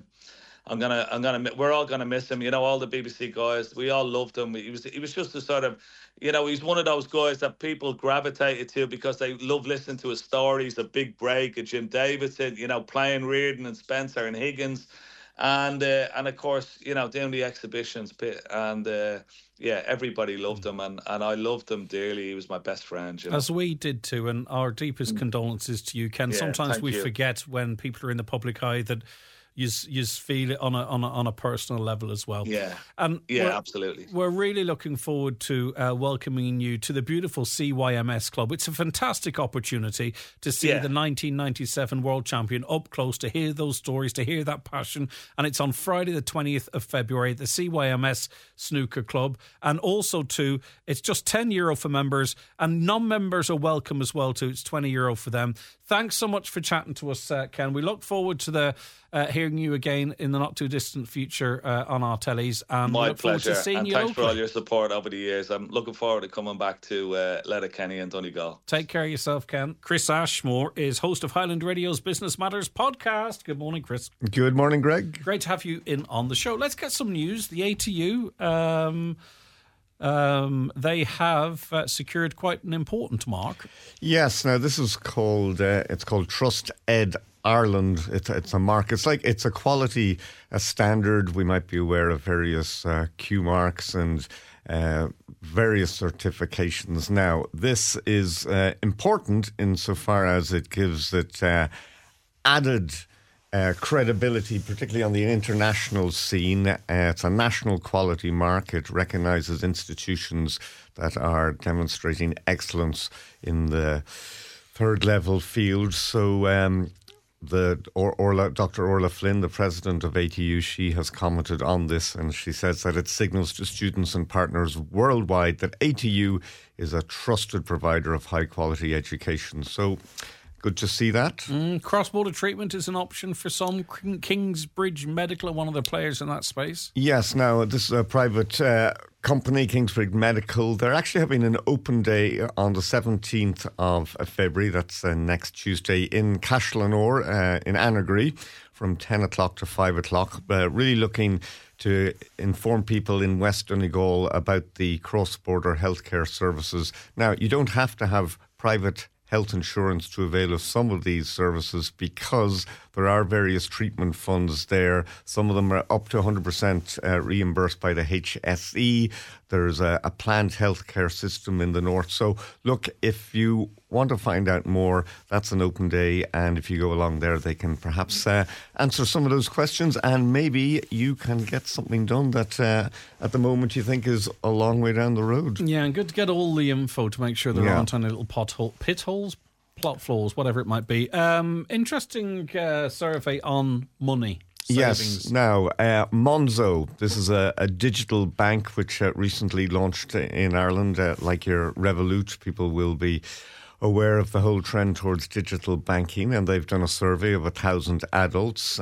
we're all gonna miss him. All the BBC guys, we all loved him. He was just a sort of, he's one of those guys that people gravitated to because they love listening to his stories. A Big Break, a Jim Davidson, playing Reardon and Spencer and Higgins, and of course, doing the exhibitions. And everybody loved him, and I loved him dearly. He was my best friend. As we did too, and our deepest condolences to you, Ken. Sometimes we forget when people are in the public eye that you feel it on a personal level as well. Absolutely. We're really looking forward to welcoming you to the beautiful CYMS Club. It's a fantastic opportunity to see the 1997 world champion up close, to hear those stories, to hear that passion. And it's on Friday the 20th of February, the CYMS Snooker Club. And also too, it's just €10 for members, and non-members are welcome as well too. It's €20 for them. Thanks so much for chatting to us, Ken. We look forward to hearing you again in the not too distant future on our tellies. And my look pleasure. Forward to seeing and you thanks locally. for all your support over the years. I'm looking forward to coming back to Letterkenny and Donegal. Take care of yourself, Ken. Chris Ashmore is host of Highland Radio's Business Matters podcast. Good morning, Chris. Good morning, Greg. Great to have you in on the show. Let's get some news. The ATU, they have secured quite an important mark. Yes. Now this is called it's called Trust Ed Ireland. It's a mark. It's a quality, a standard. We might be aware of various Q marks and various certifications. Now this is important insofar as it gives it added credibility, particularly on the international scene. It's a national quality mark. It recognises institutions that are demonstrating excellence in the third level field. So Dr. Orla Flynn, the president of ATU, she has commented on this, and she says that it signals to students and partners worldwide that ATU is a trusted provider of high quality education. So good to see that. Cross-border treatment is an option for some. Kingsbridge Medical are one of the players in that space. Yes, now this is a private company, Kingsbridge Medical. They're actually having an open day on the 17th of February. That's next Tuesday in Cashlanore in Annagree from 10 o'clock to 5 o'clock. Really looking to inform people in West Donegal about the cross-border healthcare services. Now, you don't have to have private health insurance to avail of some of these services because there are various treatment funds there. Some of them are up to 100% reimbursed by the HSE. There's a planned healthcare system in the north. So look, if you want to find out more, that's an open day, and if you go along there, they can perhaps answer some of those questions, and maybe you can get something done that at the moment you think is a long way down the road. Yeah, and good to get all the info to make sure there aren't any little pit holes, plot flaws, whatever it might be. Interesting survey on money. Savings. Yes. Now, Monzo, this is a digital bank which recently launched in Ireland. Like your Revolut, people will be aware of the whole trend towards digital banking, and they've done a survey of 1,000 adults.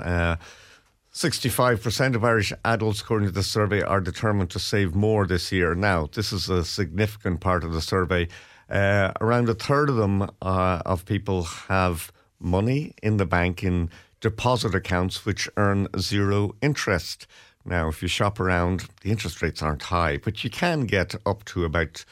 65% of Irish adults, according to the survey, are determined to save more this year. Now, this is a significant part of the survey. Around a third of them, of people, have money in the bank in deposit accounts which earn zero interest. Now, if you shop around, the interest rates aren't high, but you can get up to about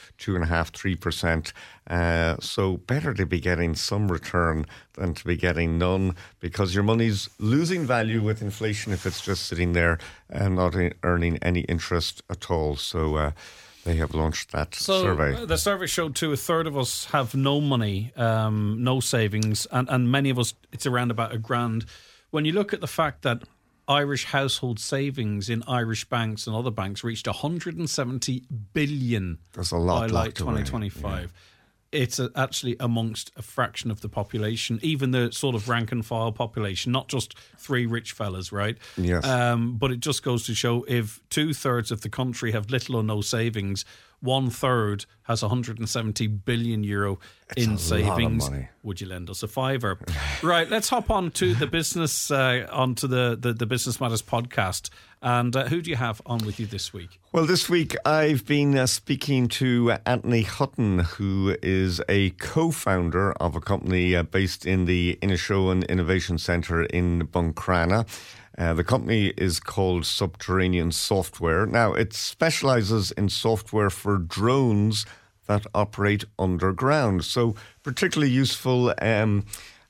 2.5%, 3%. So better to be getting some return than to be getting none, because your money's losing value with inflation if it's just sitting there and not earning any interest at all. So they have launched that survey. The survey showed too, a third of us have no money, no savings, and many of us, it's around about £1,000. When you look at the fact that Irish household savings in Irish banks and other banks reached 170 billion That's a lot by 2025. Yeah. It's actually amongst a fraction of the population, even the sort of rank and file population, not just three rich fellas, right? Yes. But it just goes to show if 2/3 of the country have little or no savings, 1/3 has 170 billion euro in savings. Lot of money. Would you lend us a fiver? Right, let's hop on to the business, onto the Business Matters podcast. And who do you have on with you this week? Well, this week I've been speaking to Anthony Hutton, who is a co-founder of a company based in the Inishowen Innovation Centre in Buncrana. The company is called Subterranean Software. Now, it specialises in software for drones that operate underground. So particularly useful. And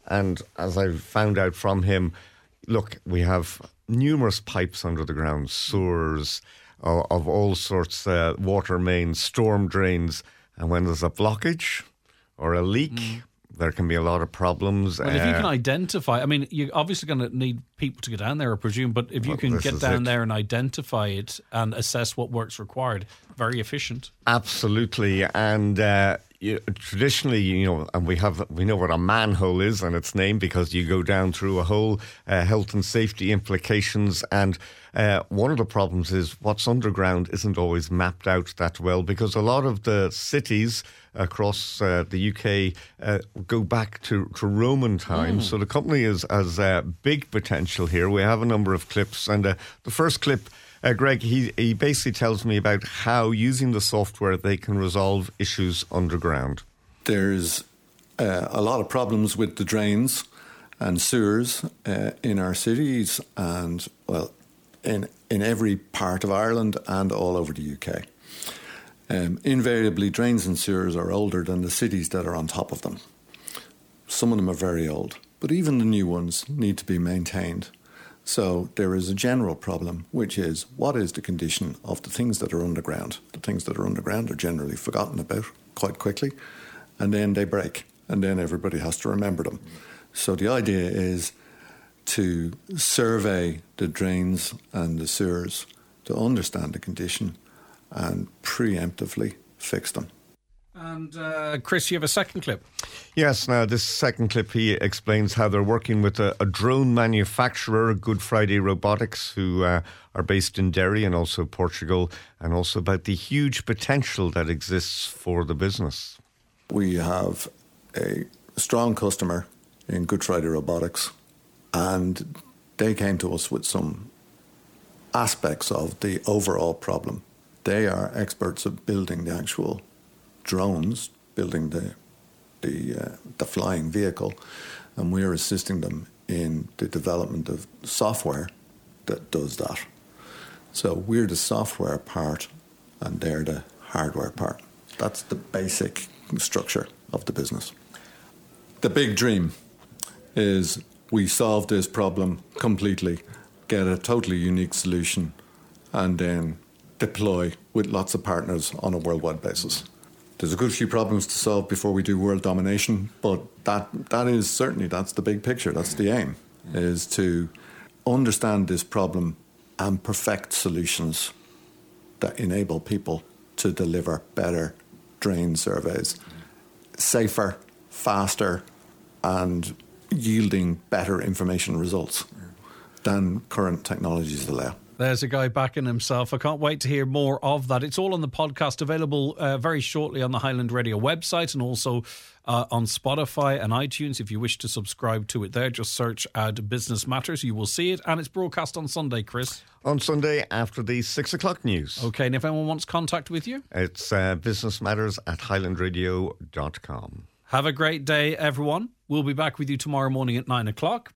as I found out from him, look, we have numerous pipes under the ground, sewers of all sorts, water mains, storm drains. And when there's a blockage or a leak, there can be a lot of problems. Well, if you can identify, I mean, you're obviously going to need people to get down there, I presume, but if you can get down there and identify it and assess what work's required, very efficient. Absolutely. And traditionally, and we know what a manhole is and its name, because you go down through a hole, health and safety implications. And one of the problems is what's underground isn't always mapped out that well, because a lot of the cities across the UK go back to Roman times. So the company has big potential here. We have a number of clips, and the first clip, Greg, he basically tells me about how, using the software, they can resolve issues underground. There's a lot of problems with the drains and sewers in our cities, and, well, in every part of Ireland and all over the UK. Invariably, drains and sewers are older than the cities that are on top of them. Some of them are very old, but even the new ones need to be maintained. So there is a general problem, which is, what is the condition of the things that are underground? The things that are underground are generally forgotten about quite quickly, and then they break, and then everybody has to remember them. So the idea is to survey the drains and the sewers to understand the condition and preemptively fix them. And Chris, you have a second clip. Yes, now this second clip, he explains how they're working with a drone manufacturer, Good Friday Robotics, who are based in Derry and also Portugal, and also about the huge potential that exists for the business. We have a strong customer in Good Friday Robotics, and they came to us with some aspects of the overall problem. They are experts at building the actual drones, building the flying vehicle, and we're assisting them in the development of software that does that. So we're the software part and they're the hardware part. That's the basic structure of the business. The big dream is we solve this problem completely, get a totally unique solution, and then deploy with lots of partners on a worldwide basis. There's a good few problems to solve before we do world domination, but that is certainly, that's the big picture, that's the aim, is to understand this problem and perfect solutions that enable people to deliver better drain surveys, safer, faster, and yielding better information results than current technologies allow. There's a guy backing himself. I can't wait to hear more of that. It's all on the podcast, available very shortly on the Highland Radio website and also on Spotify and iTunes. If you wish to subscribe to it there, just search out Business Matters. You will see it. And it's broadcast on Sunday, Chris. On Sunday after the 6 o'clock news. Okay, and if anyone wants contact with you? It's businessmatters@highlandradio.com. Have a great day, everyone. We'll be back with you tomorrow morning at 9 o'clock.